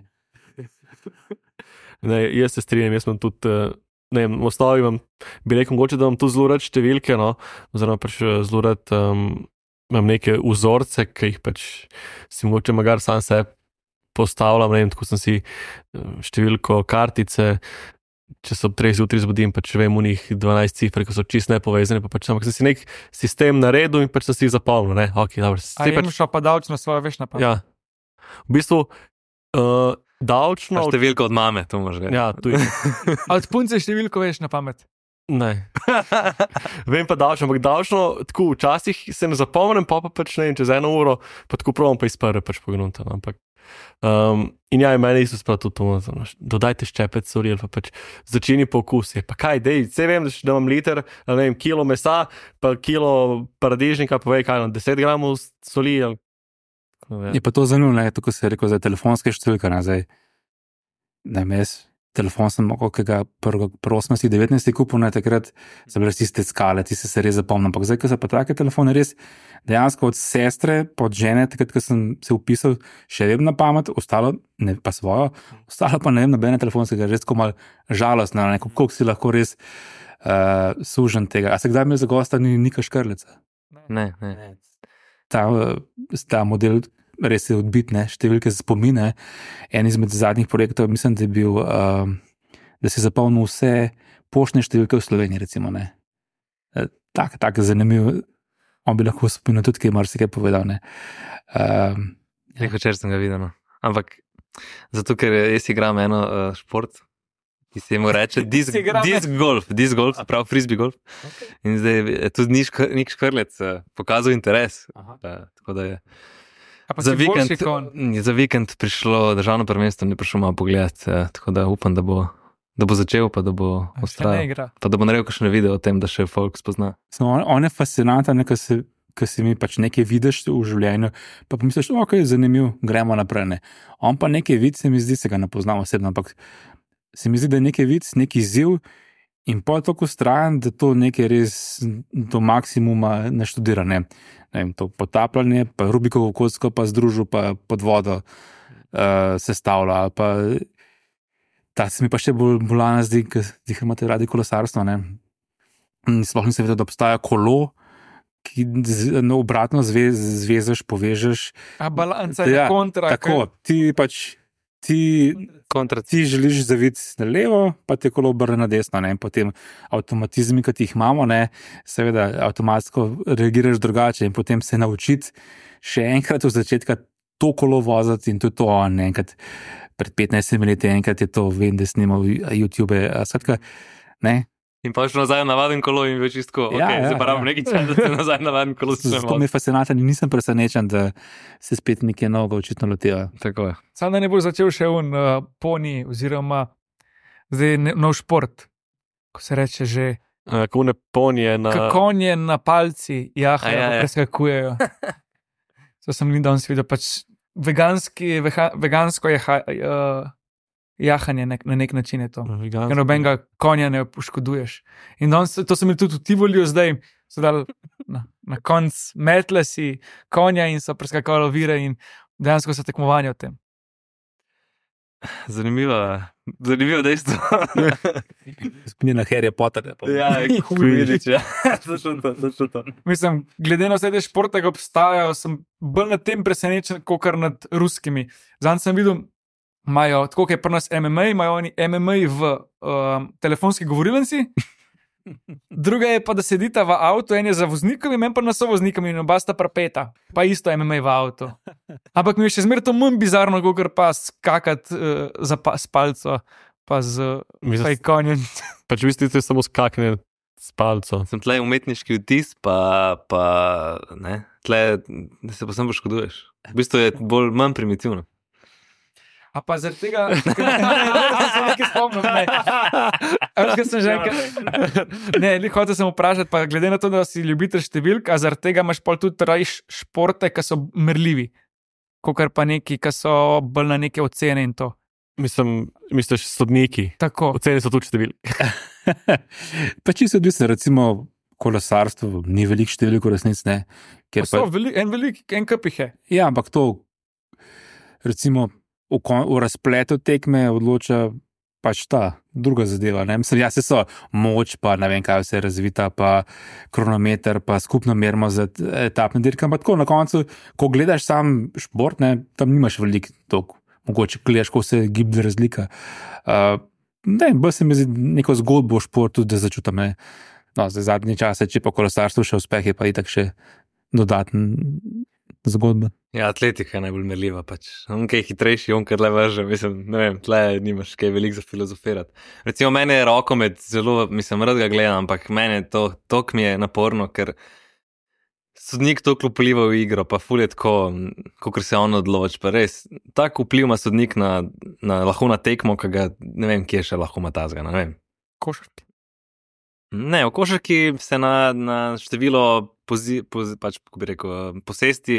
Ne, jaz se strinjam, jaz imam tudi, ne vem, v osnovi imam, bi rekel, mogoče, da imam tu zelo rad številke, no, oziroma pač zelo rad imam neke vzorce, ki jih pač si mogoče magar sam sebe postavljam, ne vem, tako sem si številko kartice, če se ob 3 zjutraj zbudim, pač vem v njih 12 cifre, ki so čist nepovezane, pa pač ampak sem si nek sistem naredil in pač sem si jih zapomnil, ne, ok, dobro. A imaš pa davčno svoje, veš na pamet? Ja, v bistvu davčno... A številko od mame, to moraš reči. Ja, tu je. A od punce številko veš na pamet? Ne. Vem pa davčno, ampak davčno, tako včasih se ne zapomnim, pa pač ne vem, čez 1 uro, pa tako probam pa iz prve pač pognuti, ampak... In ja, meni isto sprav tudi to, dodajte ščepec soli ali pa pač začini po okusu. Pa kaj, dej, vse vem, da imam liter, ne vem, kilo mesa, pa kilo paradižnika, povej kaj, 10 gramov soli. Ali... Je pa to zanimivo, tako se je rekel, za telefonske številke, ne, zdaj, ne, jaz telefon sem mogel, ki ga 18-19 kupil, ne, takrat so bile tiste skale, ti se res zapomnim, ampak zdaj, ko so pa take telefone res, dejansko od sestre, od žene, takrat, ko sem se upisal, še vem na pamet, ostalo, ne pa svojo, ostalo pa ne vem, nobene telefonskega, res tako malo žalostno, ne, koliko si lahko res sužen tega. A se kdaj imel za gosta Nika Škrleca? Ne. Ta model res je odbit, ne, številke spomine. En izmed zadnjih projektov, mislim, da je bil, da si zapomnil vse poštne številke v Sloveniji, recimo, ne. Tak zanimiv, on bi lahko spomnil tudi, kaj marsikaj povedal, ne. Včeraj sem ga videl, no. Ampak zato, ker jaz igram eno šport, ki se mu reče disc golf, prav frisbee golf. Okay. In zdaj je tudi Nik Škrlec pokazal interes. Tako da je za vikend prišlo državno prvenstvo, ni prišel malo pogledat, tako da upam, da bo začel, pa da bo ustrajal, pa da bo naredil kakšne video o tem, da še folk spozna. On je fascinanten, ko si mi pač nekaj vidiš v življenju, pa pomisliš, ok, zanimiv, gremo naprej, ne. On pa nekaj vid, se mi zdi, se ga ne poznam osebno, ampak se mi zdi, da je nekaj vid, nekaj izziv in pa tako ustrajan, da to nekaj res do maksimuma naštudira, ne. Ne vem, to potapljanje, pa Rubikovo kocko, pa združil, pa pod vodo sestavlja, pa ta se mi pa še bolj bolana zdi, ker imate radi kolesarstvo, ne. Sploh nisem vedel, da obstaja kolo, ki obratno zvežeš, povežeš. A balanca je kontra. Tako, ti želiš zaviti na levo, pa te kolo obrne na desno, ne, in potem avtomatizmi, ki ti jih imamo, ne, seveda avtomatsko reagiraš drugače in potem se naučiti še enkrat od začetka to kolo voziti in to je to, ne, enkrat pred 15 leti, enkrat je to, vem, da snimal YouTube, skratka, ne. In pa šel nazaj na navaden kolo in več istko, zdaj pa rabim nekaj časa, da se nazaj na navaden kolo snemam. To mi je fascinantno in nisem presenečen, da se spet nekaj novega očitno loteva. Tako je. Sam da ne bo začel še poni oziroma zdaj nov šport, ko se reče že... Kone ponije na... Konje na palci jahajo, pa preskakujejo. To sem danes videl, pač vegansko jahanje na nek način je to. Ker nobenega konja ne poškoduješ. In to sem tudi v Tivoliju zdaj, so dali na konc metle si konja in so preskakali ovire in dejansko so tekmovanje o tem. Zanimivo dejstvo. Spomni na Harry Potterja. Ja, vidiš, ja. Zašto to. Mislim, glede na vse te športe, ki obstajajo, sem bolj nad tem presenečen, kakor nad ruskimi. Zanj sem videl, imajo, tako kot je pri nas MMA, imajo oni MMA v telefonski govorilnici, druga je pa, da sedita v avtu, en je za voznikom in pa na sovoznikom in oba sta prepeta, pa isto MMA v avtu. Ampak mi je še zmeraj to manj bizarno, kakor pa skakati s palco, pa z konjem. Pač v bistvu je samo skakanje s palco. Sem tle umetniški vtis, pa ne, tle, da se pa sem poškoduješ. V bistvu je manj primitivno. A pa zaradi tega, da se nekaj spomnim, ne, hotel sem vprašati, pa glede na to, da si ljubitelj številk, a zaradi tega imaš pol tudi rajš športe, ki so merljivi, kakor pa neki, ki so bolj na neke ocene in to. Misliš sodniki? Tako. Ocene so tudi številke. Pa čisto odvisno, recimo kolesarstvo, ni veliko številk v resnici, ne. En kup jih je. Ja, ampak to, recimo, v razpletu tekme odloča pač ta druga zadeva. Ne? Mislim, se so moč, pa ne vem, kaj vse je razvita, pa kronometer, pa skupno merimo za etapne dirke. Ampak tako na koncu, ko gledaš sam šport, ne, tam nimaš veliko toliko. Mogoče gledaš, ko se giblje razlika. Bolj se mi zdi neko zgodbo v športu, da začutam. No, za zadnje čase, če pa kolesarstvo še uspeh, je pa itak še dodaten zgodba. Ja, atletika je najbolj merljiva pač. On kaj je hitrejši, on kar le vrže, mislim, ne vem, tle nimaš kaj veliko za filozofirati. Recimo, mene je rokomet zelo, mislim, rad ga gledam, ampak mene to mi je naporno, ker sodnik toliko vpliva v igro, pa ful je tako, kot se on odloči. Pa res, tak vpliv ima sodnik lahko na tekmo, ki ga ne vem, kje še lahko ima tazga. Ne vem. Košarki. Ne, v košarki se na število pač, kako bi rekel, posesti.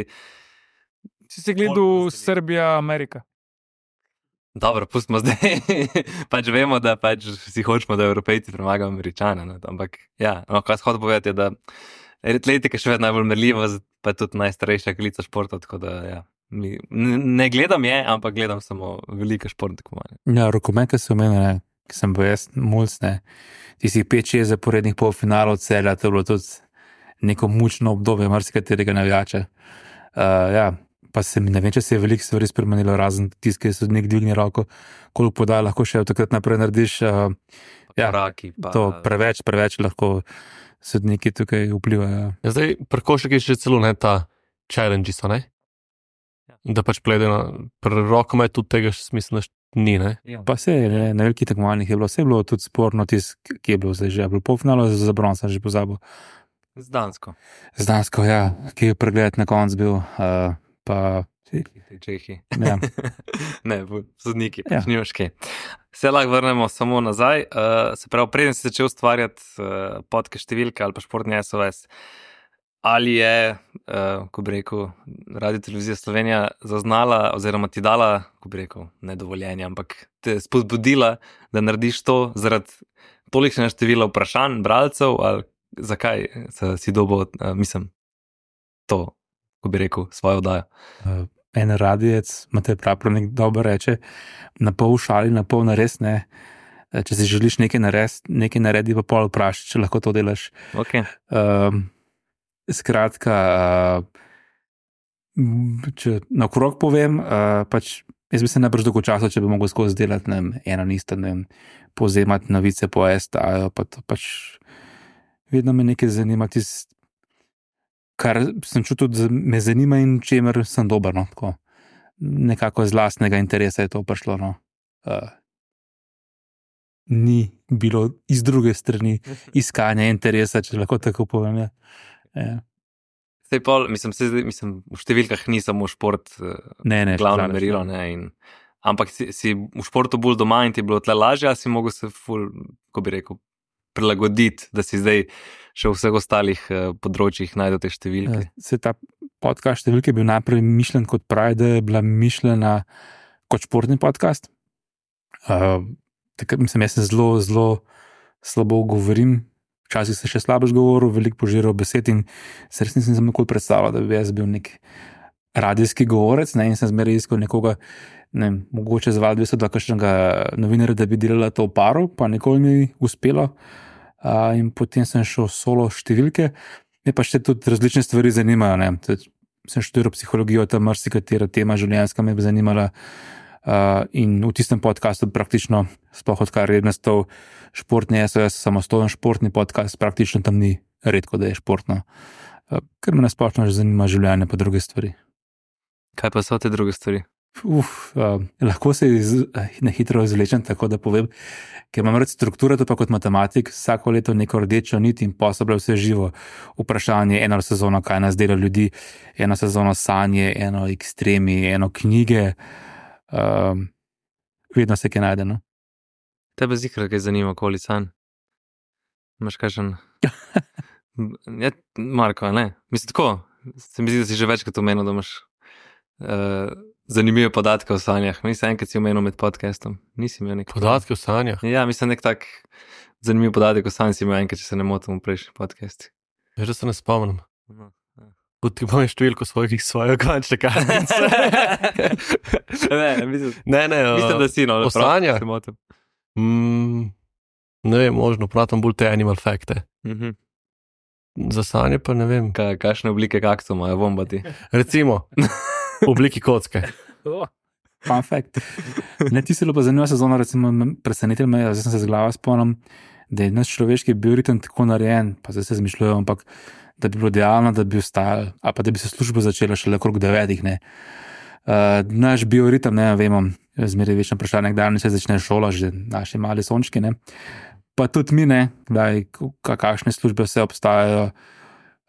Si gledal Srbija, Amerika? Dobro, pustimo zdaj. Pač vemo, da pač si hočemo, da Evropejci premagajo Američane. Ne? Ampak, ja, no, kaj se hoče povedati, je, da atletika je še vedno najbolj merljiva, pa je tudi najstarejša klica športa. Tako da, ja, ne gledam je, ampak gledam samo velike športne tekmovanja. Ja, rokomet, ki se omenja, ki sem bil jaz mulc, tistih 5-6 zaporednih polfinalov celja, to je bilo tudi neko mučno obdobje marsikaterega navijača. Ja, pa se mi ne vem, če se je veliko stvari spremenilo, razen tisti, ki so nek dvigni roko, koliko podaj lahko še od takrat naprej narediš. Ja, Raki, pa... to preveč lahko sodniki tukaj vplivajo. Ja, zdaj, pri košarki je še celo ne ta challenge, so ne? Da pač pledejo, pri rokometu tudi tega še smisla ni, ne? Pa se je, na velikih tekmovanjih je bilo, vse je bilo tudi sporno, ki je bilo zdaj že, je bilo polfinalo za bron, sem že pozabil. Z Dansko. Z Dansko, ja, ki je pregled na konc bil, pa... Čehi. Ja. Ne, sodniki, Ja. pač nimaš kaj. Se lahko vrnemo samo nazaj. Se pravi, preden si začel ustvarjati podcast številke ali pa športni SOS, ali je, ko bi rekel, Radio Televizija Slovenija zaznala oziroma ti dala, ko bi rekel, ne dovoljenje, ampak te spodbudila, da narediš to zaradi tolikšnega števila vprašanj bralcev, ali zakaj si dobil, mislim, to, ko bi rekel, svojo oddajo. En radijec, Matej Prapravnik dobro reče, na pol šali, na pol nares, ne. Če si želiš nekaj naredi, pa pol vprašaj, če lahko to delaš. Okay. Skratka, če na okrog povem, pač jaz bi se najbrž dolgo časa, če bi mogel skozi delati, ne vem, eno isto, ne vem, povzemati novice po STA, pa to pač vedno me nekaj zanima, kar sem čutil, da me zanima in čemer sem dober, no, tako. Nekako z lastnega interesa je to prišlo, no. Ni bilo iz druge strani iskanja interesa, če lahko tako povem, ja. Sej pol, mislim, v številkah ni samo šport glavno merilo, ne, ampak si v športu bolj doma in ti je bilo tle lažje, a si mogel se ful, ko bi rekel, prilagoditi, da si zdaj še v vseh ostalih področjih najdel te številke. Se ta podcast številke je bil najprej mišljen kot pravi, da je bila mišljena kot športni podcast. Takrat mislim, jaz se zelo slabo govorim, včasih se še slabo govoril, veliko požiral besed in se res nisem nikoli predstavljal, da bi jaz bil nek radijski govorec, ne, in sem zmeraj iskal nekoga, ne, mogoče zvali 202 kakšnega novinarja, da bi delala to v paru, pa nikoli ni uspelo. In potem sem šel solo številke, me pa še tudi različne stvari zanimajo, ne. Sem študiral psihologijo, tam marsikatera tema življenjska me bi zanimala, in v tistem podcastu praktično, sploh odkar je nastal športni SOS, samostojen športni podcast, praktično tam ni redko, da je športno, ker me nasplošno že zanima življenje pa druge stvari. Kaj pa so te druge stvari? Lahko se na hitro izvlečem, tako da povem, ker imam rad strukturo, to pa kot matematik, vsako leto neko rdečo nit in posebej vse živo. Vprašanje, eno sezono, kaj nas dela ljudi, eno sezono sanje, eno ekstremi, eno knjige, vedno se kaj najde, no. Tebe zikra kaj zanima okoli sanj? Imaš kakšen? Ja, Marko, ne? Mislim, tako, se mi zdi, da si že večkrat omenil, da imaš zanimive podatke o sanjah. Mislim, enkrat si omenil med podcastom. Nisi imel nekaj. Podatke o sanjah? Ja, mislim, nek tak zanimiv podatek o sanjah si imel enkrat, če se ne motim v prejšnji podcast. Že se ne spomnim. Ti povem številko svojo kvančne kartice. Ne, mislim, da si, no. O sanjah? Ne vem, možno, pratam bolj te animal facte. Za sanje pa ne vem. Kakšne oblike kakcev imajo vombati? Recimo, v obliki kocke. Fun fact. Ne, ti se pa zanimiva sezona, recimo, presenetil me, zdaj sem se z glava spomnim, da je naš človeški bioritem tako narejen, pa zdaj se zmišljujem, ampak da bi bilo idealno, da bi ostal, a pa da bi se služba začela šele okrog 9, ne. Naš bioritem, ne vemo, zmeraj večno vprašanje, kdaj se začne šola, že naši mali sončki, ne. Pa tudi mi, ne, kakšne službe vse obstajajo,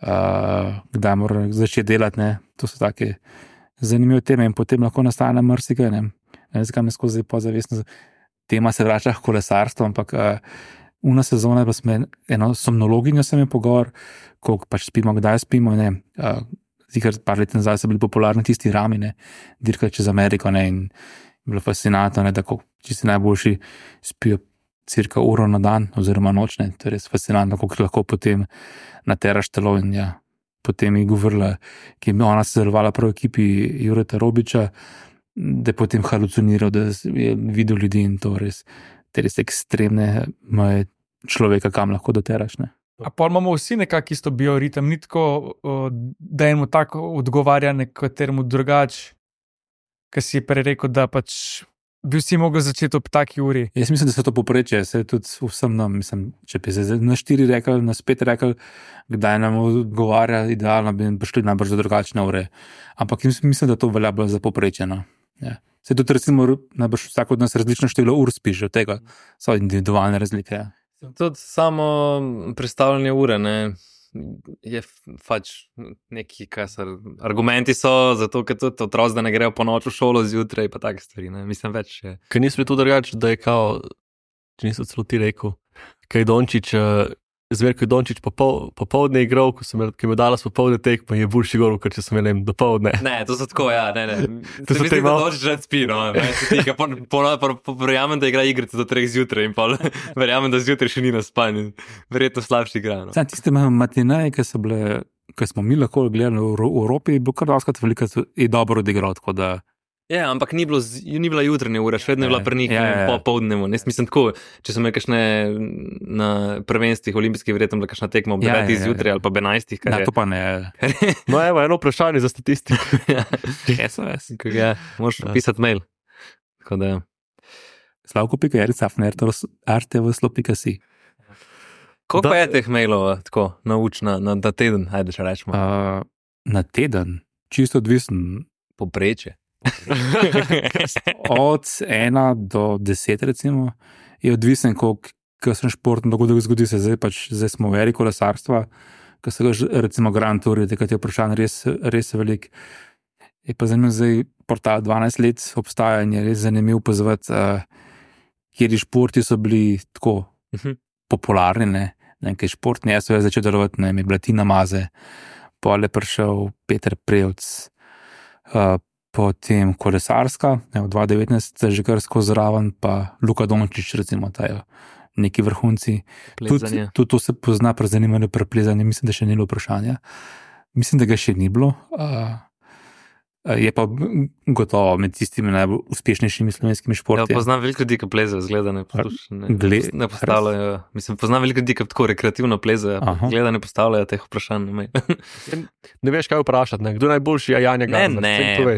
kdaj mora začeti delati. Ne? To so take zanimive teme in potem lahko nastane marsikaj. Ne vem, zakaj me skozi pozavestno tema se vrača k kolesarstvu, ampak una sezona pa smo eno somnologinjo sem je pogovor, koliko pač spimo, kdaj spimo. Zikar par let nazaj so bili popularni tisti rami, ne, dirkali čez Ameriko, ne, in bilo fascinantno, ne, da če si najboljši spijo cirka uro na dan oziroma noč, ne, to je res fascinantno, koliko lahko potem nateraš telo in ja, potem je govorila, ki je ona sodelovala prav v ekipi Jureta Robiča, da je potem haluciniral, da je videl ljudi in to res, te res ekstremne moje človeka, kam lahko doteraš, ne. A pa imamo vsi nekak isto bioritem, ni tako, da enemu tako odgovarja nekateremu drugač, ki si je prej rekel, da pač bi vsi mogli začeti ob taki uri. Jaz mislim, da se to popreče, se tudi vsem nam, mislim, če bi se na 4 rekel, na 5 rekel, kdaj nam odgovarja idealno, bi prišli najbrž do drugačne ure. Ampak mislim, da to velja bolj za poprečeno. Ja. Se tudi recimo najbrž vsak od nas različno število ur spiš, od tega so individualne razlike. Ja. Tudi samo predstavljanje ure, ne, je pač neki, argumenti so, zato ker tudi otroci, da ne grejo po noč v šolo zjutraj, pa take stvari, ne, mislim več je. Ker nismo bili tu drugače, da je kao, če niso celo ti rekel, kaj Dončić, Zverko Dončić popoldne igral, ki mi je dala popoldne tekmo, je boljši gol, ker če sem imel dopoldne. Ne, to so tako, ja, ne. To so te malo. Dončić že spi, no, verjamem, da igra igrice do 3 zjutraj in pa verjamem, da zjutraj še ni na spanju. Verjetno slabši igra, no. Zdaj, tiste matineje, ki smo mi lahko gledali v Evropi, je bilo kar doskrat veliko je dobro odigral, tako da. Ja, ampak ni bila jutranja ura, še vedno je bila pri njih popoldnevno. Mislim tako, če sem imel kakšne na prvenstvih olimpijskih, verjetno bila kakšna tekma ob 9 zjutraj ali pa ob 11. Ja, to pa ne. No, evo, eno vprašanje za statistiko. SOS. Ja, moraš pisati mail. Tako da. Slavko.jarica.artevslo.si Koliko pa je teh mailov, tako, naučna, na teden, ajde še rečemo? Na teden, čisto odvisen. Poprečje. Od 1 do 10 recimo, je odvisen, ko sem športni dogodek zgodi se, zdaj smo v eri kolesarstva, ko se ga recimo Grand Tour, takrat je vprašanje res velik. Je pa zanimivo, zdaj portal 12 let obstaja in je res zanimiv pozvati, kjeri športi so bili tako popularni, ne, kaj športni, jaz so začel delovati, ne, je bila Tina Maze, pol je prišel Peter Prevc, potem kolesarska, v 2019 se že kar skozi zraven, pa Luka Dončić, recimo, ta je neki vrhunci. Tudi to se pozna pri zanimanju pri plezanju, mislim, da še ni bilo vprašanja. Mislim, da ga še ni bilo. Je pa gotovo med tistimi najbolj uspešnejšimi slovenskimi športi. Ja, poznam veliko ljudi, ki plezajo, zgleda ne postavljajo. Mislim, poznam veliko ljudi, ki tako rekreativno plezajo, zgleda ne postavljajo teh vprašanj. Ne veš, kaj vprašati, ne? Kdo najboljši je Janja Gazda? Ne.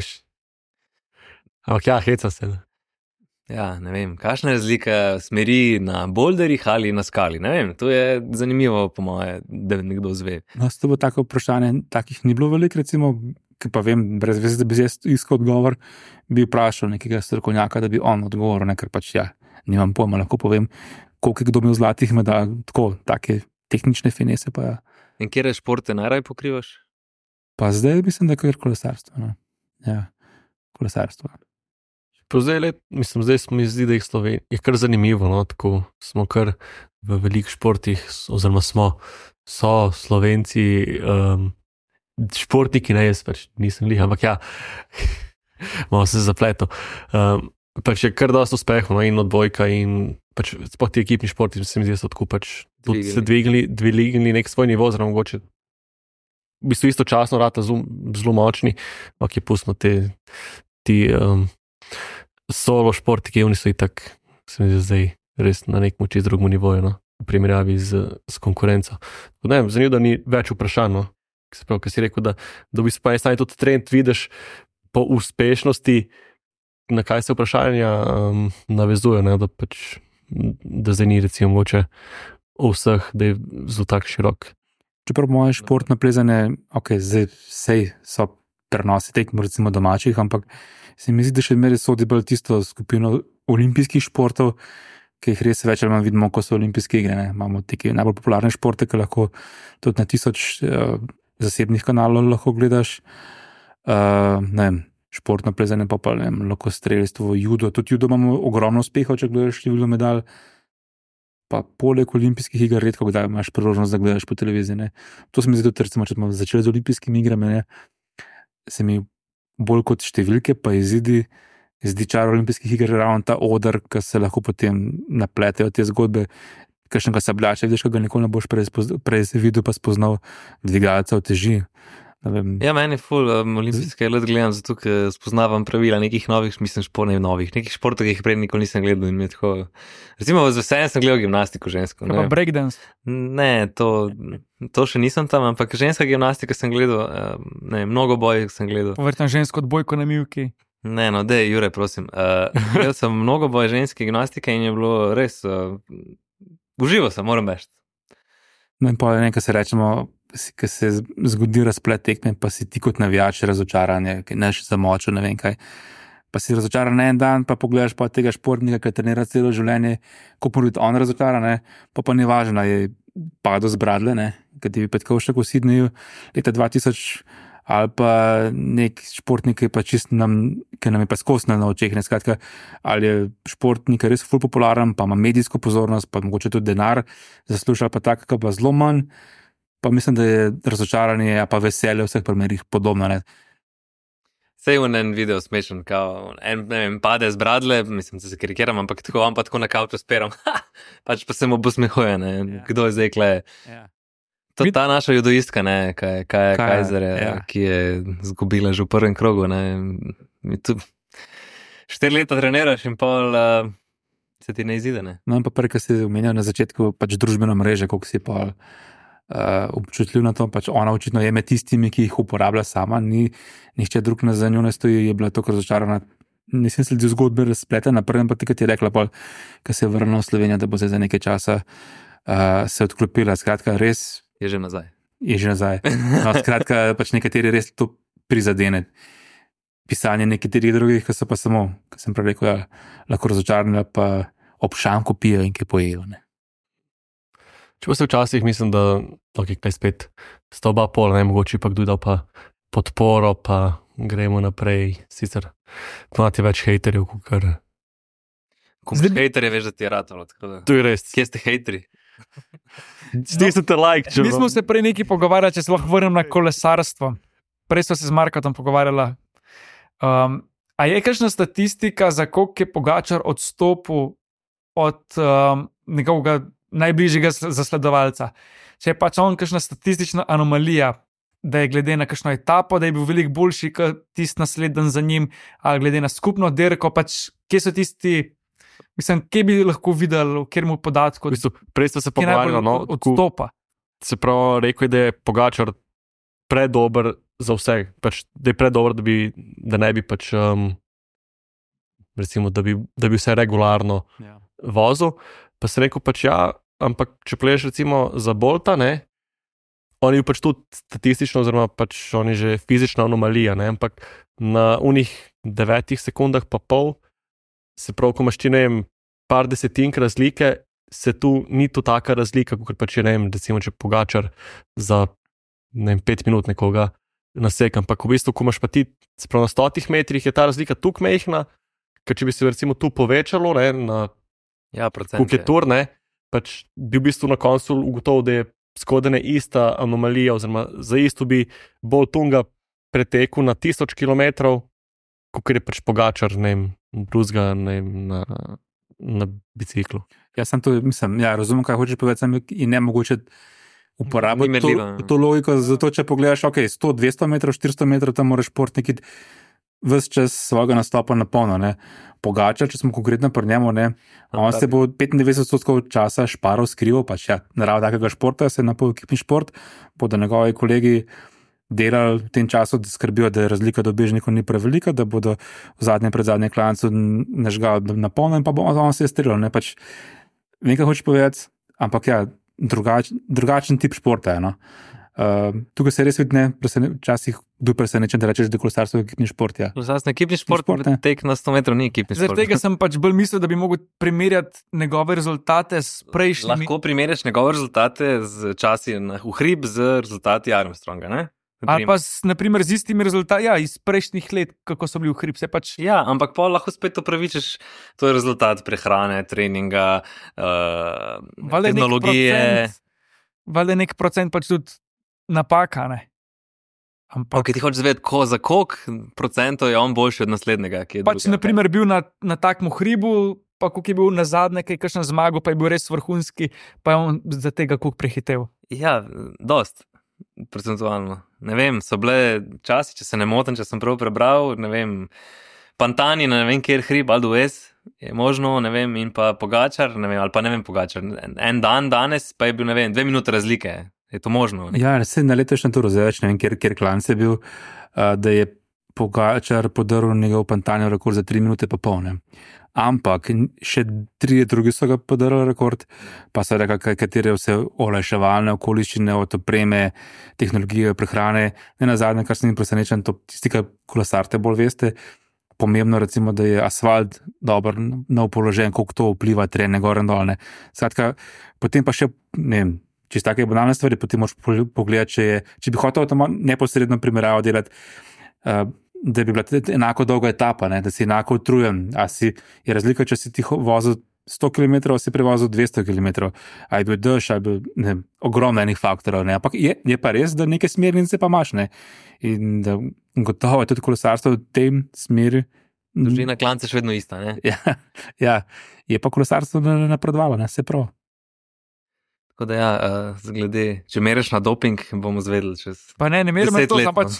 Ampak ja, heca se. Ne? Ja, ne vem, kakšna je razlika smeri na boulderjih ali na skali, ne vem, to je zanimivo po moje, da nekdo zve. No, s tebo tako vprašanje, takih ni bilo veliko, recimo, ki pa vem, brez veze, da bi jaz iskal odgovor, bi vprašal nekega strokovnjaka, da bi on odgovoril, ker pač ja, nimam pojma, lahko povem, koliko je kdo imel zlatih medalj, tako, take tehnične finese pa ja. In kjer športe najraj pokrivaš? Pa zdaj mislim, da je kolesarstvo, no. Ja, kolesarstvo. Zdaj se mi zdi, da jih Slovenija je kar zanimivo, no, tako smo kar v velikih športih, oziroma so Slovenci športniki, ne jaz pač nisem lih, ampak ja, malo se zapletel. Pač je kar dosti uspehov, no, in odbojka in pač sploh ti ekipni športi, se mi zdi, da so tako pač se dvignili nek svoj nivo, oziroma mogoče v bistvu istočasno rata zelo močni, ampak je pustno ti solo športi, ki oni so itak, se mi zdi zdaj res na nek moči z drugom nivoju, no, v primerjavi z konkurenco. Ne, zanimivo, da ni več vprašanj, no, ki si rekel, da v bistvu pa je stanje tudi trend, vidiš po uspešnosti, na kaj se vprašanja navezujejo, ne, da pač, da zdaj ni recimo mogoče o vseh, da je zelo tak širok. Čeprav moje športno plezanje, zdaj sej so prenosi tekmo recimo domačih, ampak se mi zdi, da še meri sodi bolj tisto skupino olimpijskih športov, ki jih res več ali manj vidimo, ko so olimpijske igre. Ne. Imamo te najbolj popularne športe, ki lahko tudi na 1000 zasebnih kanalov lahko gledaš. Ne vem, športno plezanje, pa ne vem, lahko strelstvo, judo. Tudi judo imamo ogromno uspehov, če gledaš število medalj. Pa poleg olimpijskih iger redko kdaj imaš priložnost, da gledaš po televiziji. Ne. To se mi zdi tudi, recimo, če smo začeli z olimpijskimi igrami, ne, se mi bolj kot številke pa izidi, zdi čar olimpijskih iger ravno ta oder, ki se lahko potem napletejo te zgodbe, kakšnega sabljača, vidiš, ko ga nikoli ne boš prej videl, pa spoznal dvigalca v teži. Ja, meni je ful olimpijske let gledam, zato ker spoznavam pravila nekih novih, mislim, nekih športov, ki jih prej nikoli nisem gledal in mi je tako. Recimo z veseljem sem gledal gimnastiko žensko. Pa breakdance. Ne, to še nisem tam, ampak ženska gimnastika sem gledal, mnogo boj sem gledal. Povrtno žensko odbojko na mivki. Ne, no, dej, Jure, prosim. Gledal sem mnogo boj ženske gimnastike in je bilo res, užival sem, moram reči. No in pa nekaj se rečemo, ki se zgodi razplet tekme, pa si ti kot navijač razočaran, neš zamočil, ne vem kaj. Pa si razočaran en dan, pa pogledaš pa tega športnika, ki trenira celo življenje, ko mora biti on razočaran, pa ni važno, je padel z Bradle, ki ti bi Petkovšek v Sydneyju leta 2000, ali pa nek športnik, ki nam je pa skosno na očeh, skratka, ali je športnik res ful popularen, pa ima medijsko pozornost, pa mogoče tudi denar, zasluša pa tak, pa zelo manj. Pa mislim, da je razočaranje, pa veselje v vseh primerih podobno. Ne? Sej v en video smešen, kao, en pade z Bradle, mislim, da se karikiram, ampak tako, on pa tako na kauču speram, pač pa se mu posmehuje, kdo je zdaj kle. To je ta naša judoistka, Kajzer, ki je zgubila že v prvem krogu. 4 leta treniraš in pol se ti ne izide. Ne? No in pa prej, ko si omenjal na začetku pač družbeno mreže, koliko si pa občutljiv na to, pač ona očitno je med tistimi, ki jih uporablja sama, nihče drug za njo ne stoji, je bila tako razočarana. Nisem sledil zgodbe razpleta naprej, ampak ti je rekla, ko se je vrnila v Slovenijo, da bo za nekaj časa se odklopila. Skratka, res je že nazaj. No, skratka, pač nekateri res to prizadene. Pisanje nekaterih drugih, ki so pa samo, kot sem prej rekel, lahko razočarani, pa ob šanku pijo in kaj pojejo. Če pa se včasih mislim, da kaj spet 100,5, mogoče pa kdo dal pa podporo, pa gremo naprej. Sicer imate več hejterjev, kar. Hejterje, veš, da ti je ratalo. To je res. Kje ste hejteri? Stisnite like, če mi smo se prej nekaj pogovarjali, če se lahko vrnem na kolesarstvo. Prej smo se z Markom pogovarjala. A je kakšna statistika, za koliko je Pogačar odstopil od njegovega najbližjega zasledovalca? Če je pač on kakšna statistična anomalija, da je glede na kakšno etapo, da je bil veliko boljši kot tisti naslednji za njim, ali glede na skupno dirko, pač kje so tisti, mislim, kje bi lahko videli, v katerem podatku prej so se pogovarjali, odstopa. Se pravi, rekel je, da je Pogačar predober za vse, pač, da je predober, da ne bi pač recimo, da bi vse regularno vozil. Pa sem rekel pač ampak če pleš recimo za Bolta, on je pač tudi statistično, oziroma pač on je že fizična anomalija, ampak na unih 9 sekundah pa pol, se prav, ko imaš ti, par desetink razlike, se tu ni tu taka razlika, kot pač je, recimo, če Pogačar za 5 minut nekoga nasek, ampak v bistvu, ko imaš pa ti, se prav na 100 metrih, je ta razlika tukaj mehna, ker če bi se recimo tu povečalo, na kuketur, pač bi v bistvu na koncu ugotovil, da je skodene ista anomalija, oziroma za isto bi bolj tunga pretekel na 1000 kilometrov, kot je pač Pogačar, drugega na biciklu. Jaz sem to, razumem, kaj hočeš povedati, in ne mogoče uporabiti to logiko, zato če pogledaš, 100, 200 metrov, 400 metrov, tam moraš športniki ves čas svojega nastopa napolno. Pogačar, če smo konkretno pri njemu, on se bo 95% časa šparal, skrival, pač narava takega športa, se je napol ekipni šport, bodo njegovi kolegi delali v tem času, da skrbijo, da je razlika do bežnikov ni prevelika, da bodo v zadnjem predzadnjem klancu nažgali napolno in pa bo on se je streljal. Pač, vem, kaj hočeš povedati, ampak drugačen tip športa je. Tukaj se res vidi, včasih kdo presenečen, da rečeš, da je kolesarstvo ekipni šport. Ja. Kolesarstvo je ekipni šport, tek na 100 metrov ni ekipni šport. Zaradi tega sem pač bolj mislil, da bi mogel primerjati njegove rezultate s prejšnjimi. Lahko primerjaš njegove rezultate z časi v hrib z rezultati Armstronga, ne? Ali pa naprimer, z istimi rezultati, iz prejšnjih let, kako so bili v hrib. Ja, ampak pa lahko spet upravičiš, to je rezultat prehrane, treninga, tehnologije. Valjda nek procent pač tudi napaka, ne? Ampak ti hočeš zvedeti, za koliko procentov je on boljši od naslednjega, ki je pač naprimer bil na takem hribu, pa koliko je bil na zadnje, kaj kakšen zmago, pa je bil res vrhunski, pa je on za tega koliko prehitev. Ja, dost. Procentualno. Ne vem, so bile časi, če se ne motim, če sem prav prebral, ne vem, Pantani, ne vem, kjer hrib, Aldo Uez, je možno, ne vem, in pa Pogačar, ne vem, ali pa ne vem Pogačar. En dan danes pa je bil, ne vem, 2 minute razlike. Je to možno? Ne? Ja, se na letošnjem turu zaveč, ne vem, kjer klanc je bil, da je Pogačar podaril njegov Pantanijev rekord za 3 minute pa pol, ne. Ampak še 3 drugi so ga podarili rekord, pa so rekli, katere vse olajševalne okoliščine, od opreme, tehnologije, prehrane. Ne nazadnje, kar sem jim presenečen, to tisti, ki kolesarite bolj veste, pomembno recimo, da je asfalt dober, nov položen, koliko to vpliva trene gor in dol. Skratka, potem pa še, ne vem, če so take banalne stvari, potem moraš pogledati, če bi hotel neposredno primerjavo delati, da bi bila enako dolga etapa, ne? Da si enako utrujen. Je razlika, če si ti vozil 100 km, si prevozil 200 km, ali je bil dež, ali je bil ogromno enih faktorov. Ne? Ampak je pa res, da neke smernice pa imaš. Ne? In da gotovo je tudi kolesarstvo v tem smeri. Dolžina klanca je še vedno ista. Ne? Ja, je pa kolesarstvo napredovalo, vse prav. Tako da ja, zglede, če meriš na doping, bomo zvedeli čez 10 let. Pa ne merim to, pač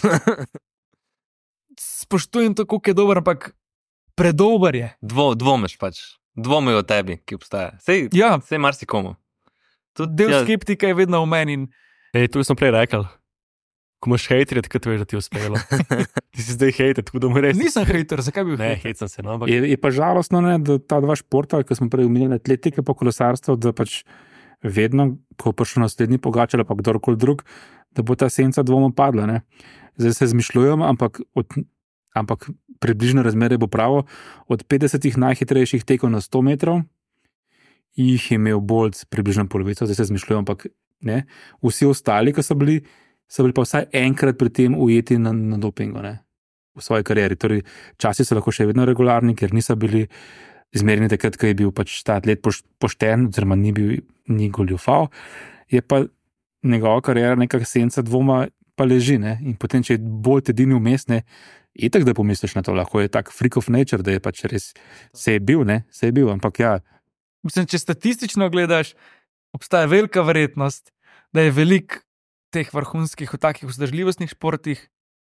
spoštujem to, koliko je dober, ampak predober je. Dvomeš pač. Dvomijo o tebi, ki obstaja. Sej marsikomu. Del skeptika je vedno v meni. Tu sem prej rekel, ko imaš hejterje, tako veš, da ti je uspelo. Ti si zdaj hejter, tako da mu res. Nisem hejter, zakaj bi bil hejter? Ne, hejter sem se. No, ampak... je pa žalostno, ne, da ta dva športa, ki smo prej omenili, atletike pa kolesarstvo, da pač vedno, ko prišel naslednji Pogačar ali pa kdorkoli drug, da bo ta senca dvoma padla. Ne. Zdaj se zmišljujem, ampak približno razmerje bo pravo. Od 50 najhitrejših tekov na 100 metrov jih je imel Bolt približno polovico, zdaj se zmišljujem, ampak ne. Vsi ostali, ki so bili pa vsaj enkrat pri tem ujeti na dopingu, ne, v svoji karieri. Torej, časi so lahko še vedno regularni, ker niso bili izmerjeni takrat, ko je bil pač ta atlet pošten, oziroma ni goljufal, je pa njegova kariera neka senca dvoma pa leži, ne, in potem, če je bolj edini vmes, ne, itak, da pomisliš na to, lahko je tak freak of nature, da je pač res, se je bil, ampak ja. Mislim, če statistično gledaš, obstaja velika verjetnost, da je veliko teh vrhunskih v takih vzdržljivostnih športih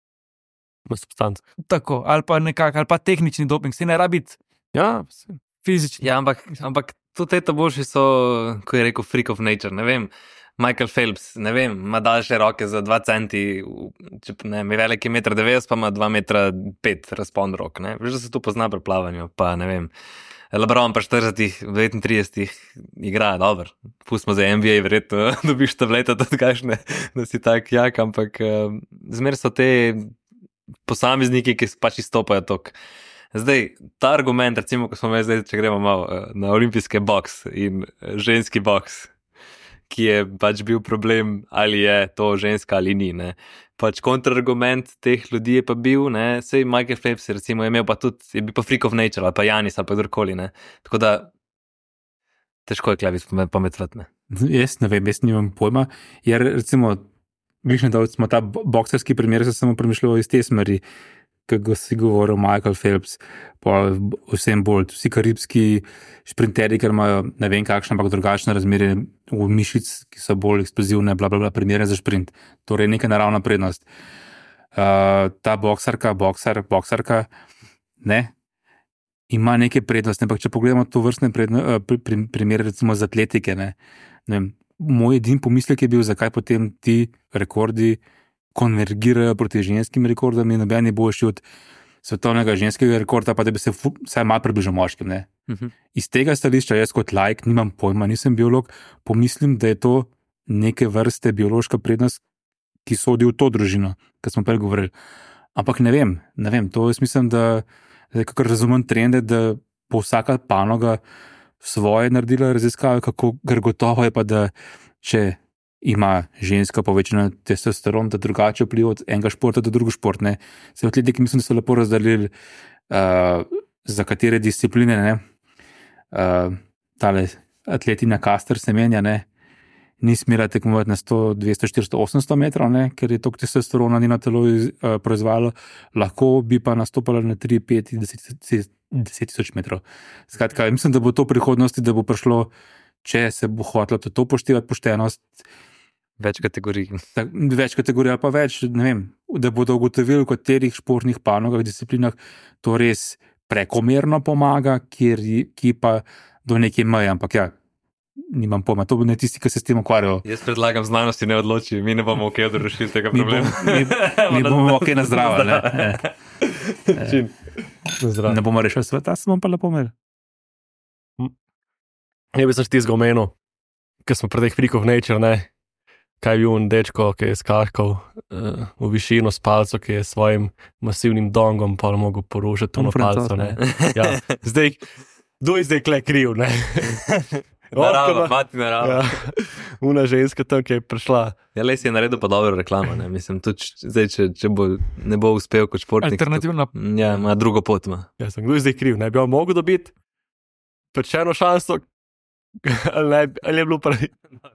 tako, ali pa tehnični doping, se ne rabi fizični. Ja, ampak tudi te boljši so, ko je rekel freak of nature, ne vem, Michael Phelps, ne vem, ima daljše roke za 2 centi, mi velik je 1,90 m, pa ima 2,5 m razpon rok, ne, veš, da se to pozna pri plavanju, pa ne vem, Lebron pa 40, 39 igra, dobro, pustimo za NBA, verjetno dobiš tableta tudi kakšne, da si tak jak, ampak zmer so te posamezniki, ki pač izstopajo tok. Zdaj, ta argument, recimo, ko smo zdaj, če gremo malo na olimpijske boks in ženski boks, ki je pač bil problem, ali je to ženska ali ni, ne. Pač kontrargument teh ljudi je pa bil, ne, sej Michael Phelps recimo je imel pa tudi, je bil pa freak of nature, ali pa Janis, ali pa kdorkoli, ne. Tako da, težko je kleviti pametvati, ne. Jaz ne vem, jaz nimam pojma, jer recimo, višnje, da smo ta bokserski primer, se samo premišljal iz te smeri, kako si govoril Michael Phelps, pa Usain Bolt, vsi karibski šprinterji, ker imajo ne vem kakšne, ampak drugačne razmerje v mišic, ki so bolj eksplozivne, primerne za šprint. Torej neka naravna prednost. Ta boksarka, ne, ima neke prednosti, ampak če pogledamo to vrstne primere, recimo z atletike, ne, moj edin pomislek je bil, zakaj potem ti rekordi konvergirajo proti ženskim rekordom in noben je boljši od svetovnega ženskega rekorda, pa da bi se vsaj malo približal moškim. Ne? Iz tega stališča jaz kot laik, nimam pojma, nisem biolog, pomislim, da je to neke vrste biološka prednost, ki sodi v to družino, ki smo prej govorili. Ampak ne vem, to jaz mislim, da kako razumem trende, da bo vsaka panoga svoje naredila raziskave, ker gotovo je pa, da če ima ženska povečano testosteron, da drugače vpliva od enega športa do drugega športa. Ne. Se atletiki mislim, da so lepo razdelili, za katere discipline, ne. Tale atletina Kaster se menja, ne. Ni smela tekmovati na 100, 200, 400, 800 metrov, ne, ker je toliko testosterona njeno telo proizvajalo, lahko bi pa nastopala na 3, 5, 10 tisoč metrov. Skratka, mislim, da bo to v prihodnosti, da bo prišlo, če se bo hotelo to poštevati, poštenost, Več kategorij. Več kategorij ali pa več, ne vem, da bodo ugotovili, v katerih športnih panogah, disciplinah to res prekomerno pomaga, ki pa do neke meje, ampak ja, nimam pojma, to bo ne tisti, ki se s tem ukvarjajo. Jaz predlagam znanosti ne odloči, mi ne bomo ok odrešili tega problema. Mi bomo ok nazdravili. Ne bomo rešili sveta, se bomo pa lepo imeli. Ne bi se ti zgomenil, ker smo pred teh frikov nature, ne? Kaj je bil un dečko, ki je skakal v višino s palco, ki je svojim masivnim dongom pa mogel porušiti to palco, ne? Ja, zdaj, kdo je zdaj kle kriv, ne? Narava, mati narava. Ja, una ženska tam, ki je prišla. Ja, Les je naredil pa dobro reklamo, ne? Mislim, tudi zdaj, če ne bo uspel kot športnik. Alternativna. Ja, ima drugo pot, ima. Ja, kdo je zdaj kriv, ne bi on mogel dobiti pečeno šanso, ali je bilo pravi?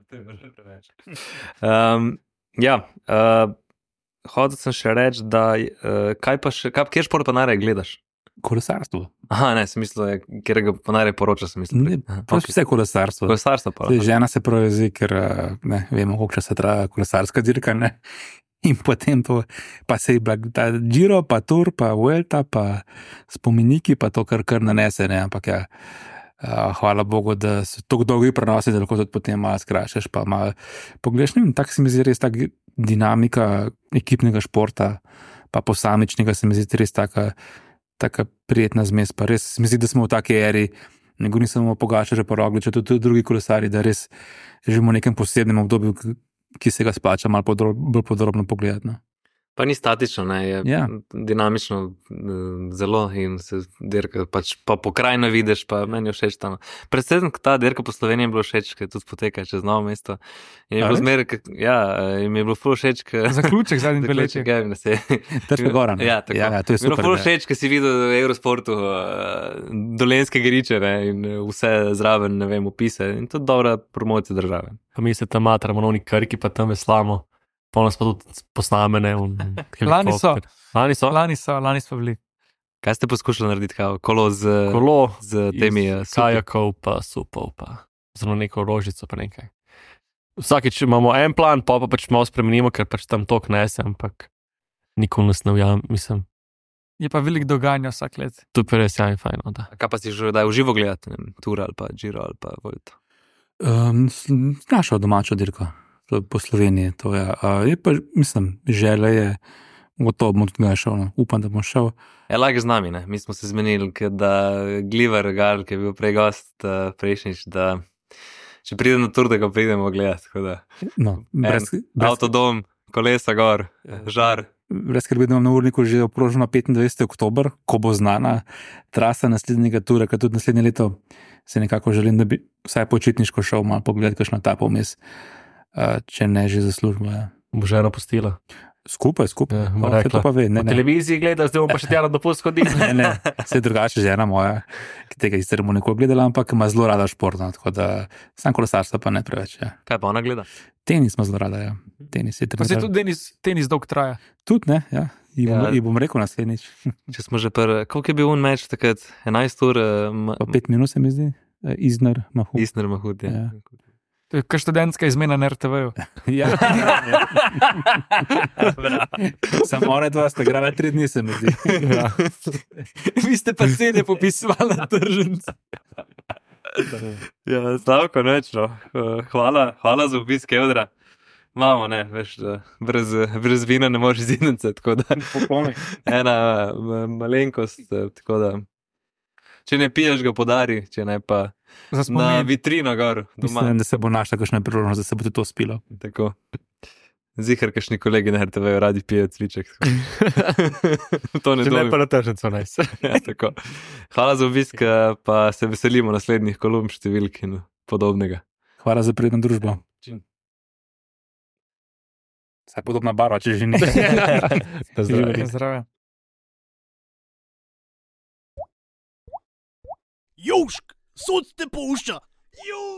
Hotel sem še reči, da kjer šport pa najraje gledaš? Kolesarstvo. Aha, ne, sem mislil, kjer ga pa najraje poroča, sem mislil. Vse kolesarstvo. Kolesarstvo pa. Žena se pravi, ker ne vemo, koliko časa traja kolesarska dirka, ne. In potem to, pa se je ta Giro, pa Tour, pa Vuelta, pa spomeniki, pa to kar nanese, ne, ampak ja. Hvala Bogu, da so tako dolgi prenosi, da lahko tudi potem malo skrajšaš, pa malo pogledaš, ne vem, tako se mi zdi res taka dinamika ekipnega športa, pa posamičnega se mi zdi res taka prijetna zmes, pa res se mi zdi, da smo v taki eri, ne govorim samo Pogačar, pa Roglič, tudi drugi kolesari, da res živimo v nekem posebnem obdobju, ki se ga splača malo bolj podrobno pogledati. No. Pa ni statično, ne, je dinamično zelo in se dirka, pač pa pokrajino vidiš, pa meni je všeč tam. Predvsem ta dirka po Sloveniji je bilo všeč, ker tudi poteka čez Novo mesto. In je bilo zmeraj, in mi je bilo ful všeč, ker... Zaključek zadnji dve leti. Trška gora, ne? Ja, tako. Ja, to je super. Mi je bilo ful všeč, ker si videl v Eurosportu Dolenjske geriče, ne, in vse zraven, ne vem, opise in tudi dobra promocija države. Pa mi se tam matramo na oni Krki, pa tam veslamo. Pa nas pa tudi posnamene. Lani so bili. Kaj ste poskušali narediti? Kolo z temi kajakov, pa supov, pa zelo neko rožico, pa nekaj. Vsakič imamo en plan, pa pač malo spremenimo, ker pač tam tok nese, ampak nikoli nas ne ujam, mislim. Je pa veliko dogajanja vsak let. To je pa res jaj fajno, da. Kaj pa si že daj v živo gledati? Tour ali pa Giro ali pa Vuelto? Našo domačo dirko. Po Sloveniji, to je. Je pa, mislim, želja je, gotovo bom tudi ga šel, no. Upam, da bom šel. Lahko z nami, ne? Mi smo se zmenili, da Glivar Gal, ki je bil prej gost prejšnjič, da če pride na tur, da ga pridemo gledati. No, avtodom, kolesa gor, žar. Brez skrbi, da imam na urniku že obroženo 25. oktober, ko bo znana trasa naslednjega tura, ker tudi naslednje leto se nekako želim, da bi vsaj počitniško šel malo pogledati, kakšno etapo vmes. Če ne že za službo. Ja. Bo žena pustila. Skupaj. Rekla, pa ve, na televiziji gledaš, zdaj bom pa še tjela dopust hoditi. Ne, vse drugače žena moja, ki tega sicer mu nekaj gledala, ampak ima zelo rada športno, tako da sam kolesarstva pa ne preveč. Ja. Kaj pa ona gleda? Tenis ima zelo rada, ja. Tenis je pa se tudi tenis dolg traja. Tudi ne, ja. Ji bom rekel naslednjič. Če smo že koliko je bil un meč takrat? 11 ur? 5 minut se mi zdi. Isner Mahut, ja. To je kar študentska izmena na RTV-ju. Ja. Samo one dva sta igrala 3 dni, se mi zdi. Ja. Vi ste pa cene popisovali na tržnici. Ja, Slavko, nečno. Hvala za obisk Evdra. Imamo, ne, veš, brez vina ne moreš zidnice, tako da ena malenkost, tako da če ne piješ, ga podari, če ne pa na vitrino gor. Mislim, da se bo našla kakšna priložnost, da se bo to spilo. Tako. Zihar, kakšni kolegi na RTV radi pijejo cviček. To ne Če ne dvomim. pa na tržnico, nice. Ja, tako. Hvala za obisk, pa se veselimo naslednjih kolumn, številk in podobnega. Hvala za prijetno družbo. Saj podobna barva, če že ni. Na zdravje. Zdravje. Južk, sod te pušča. Južk.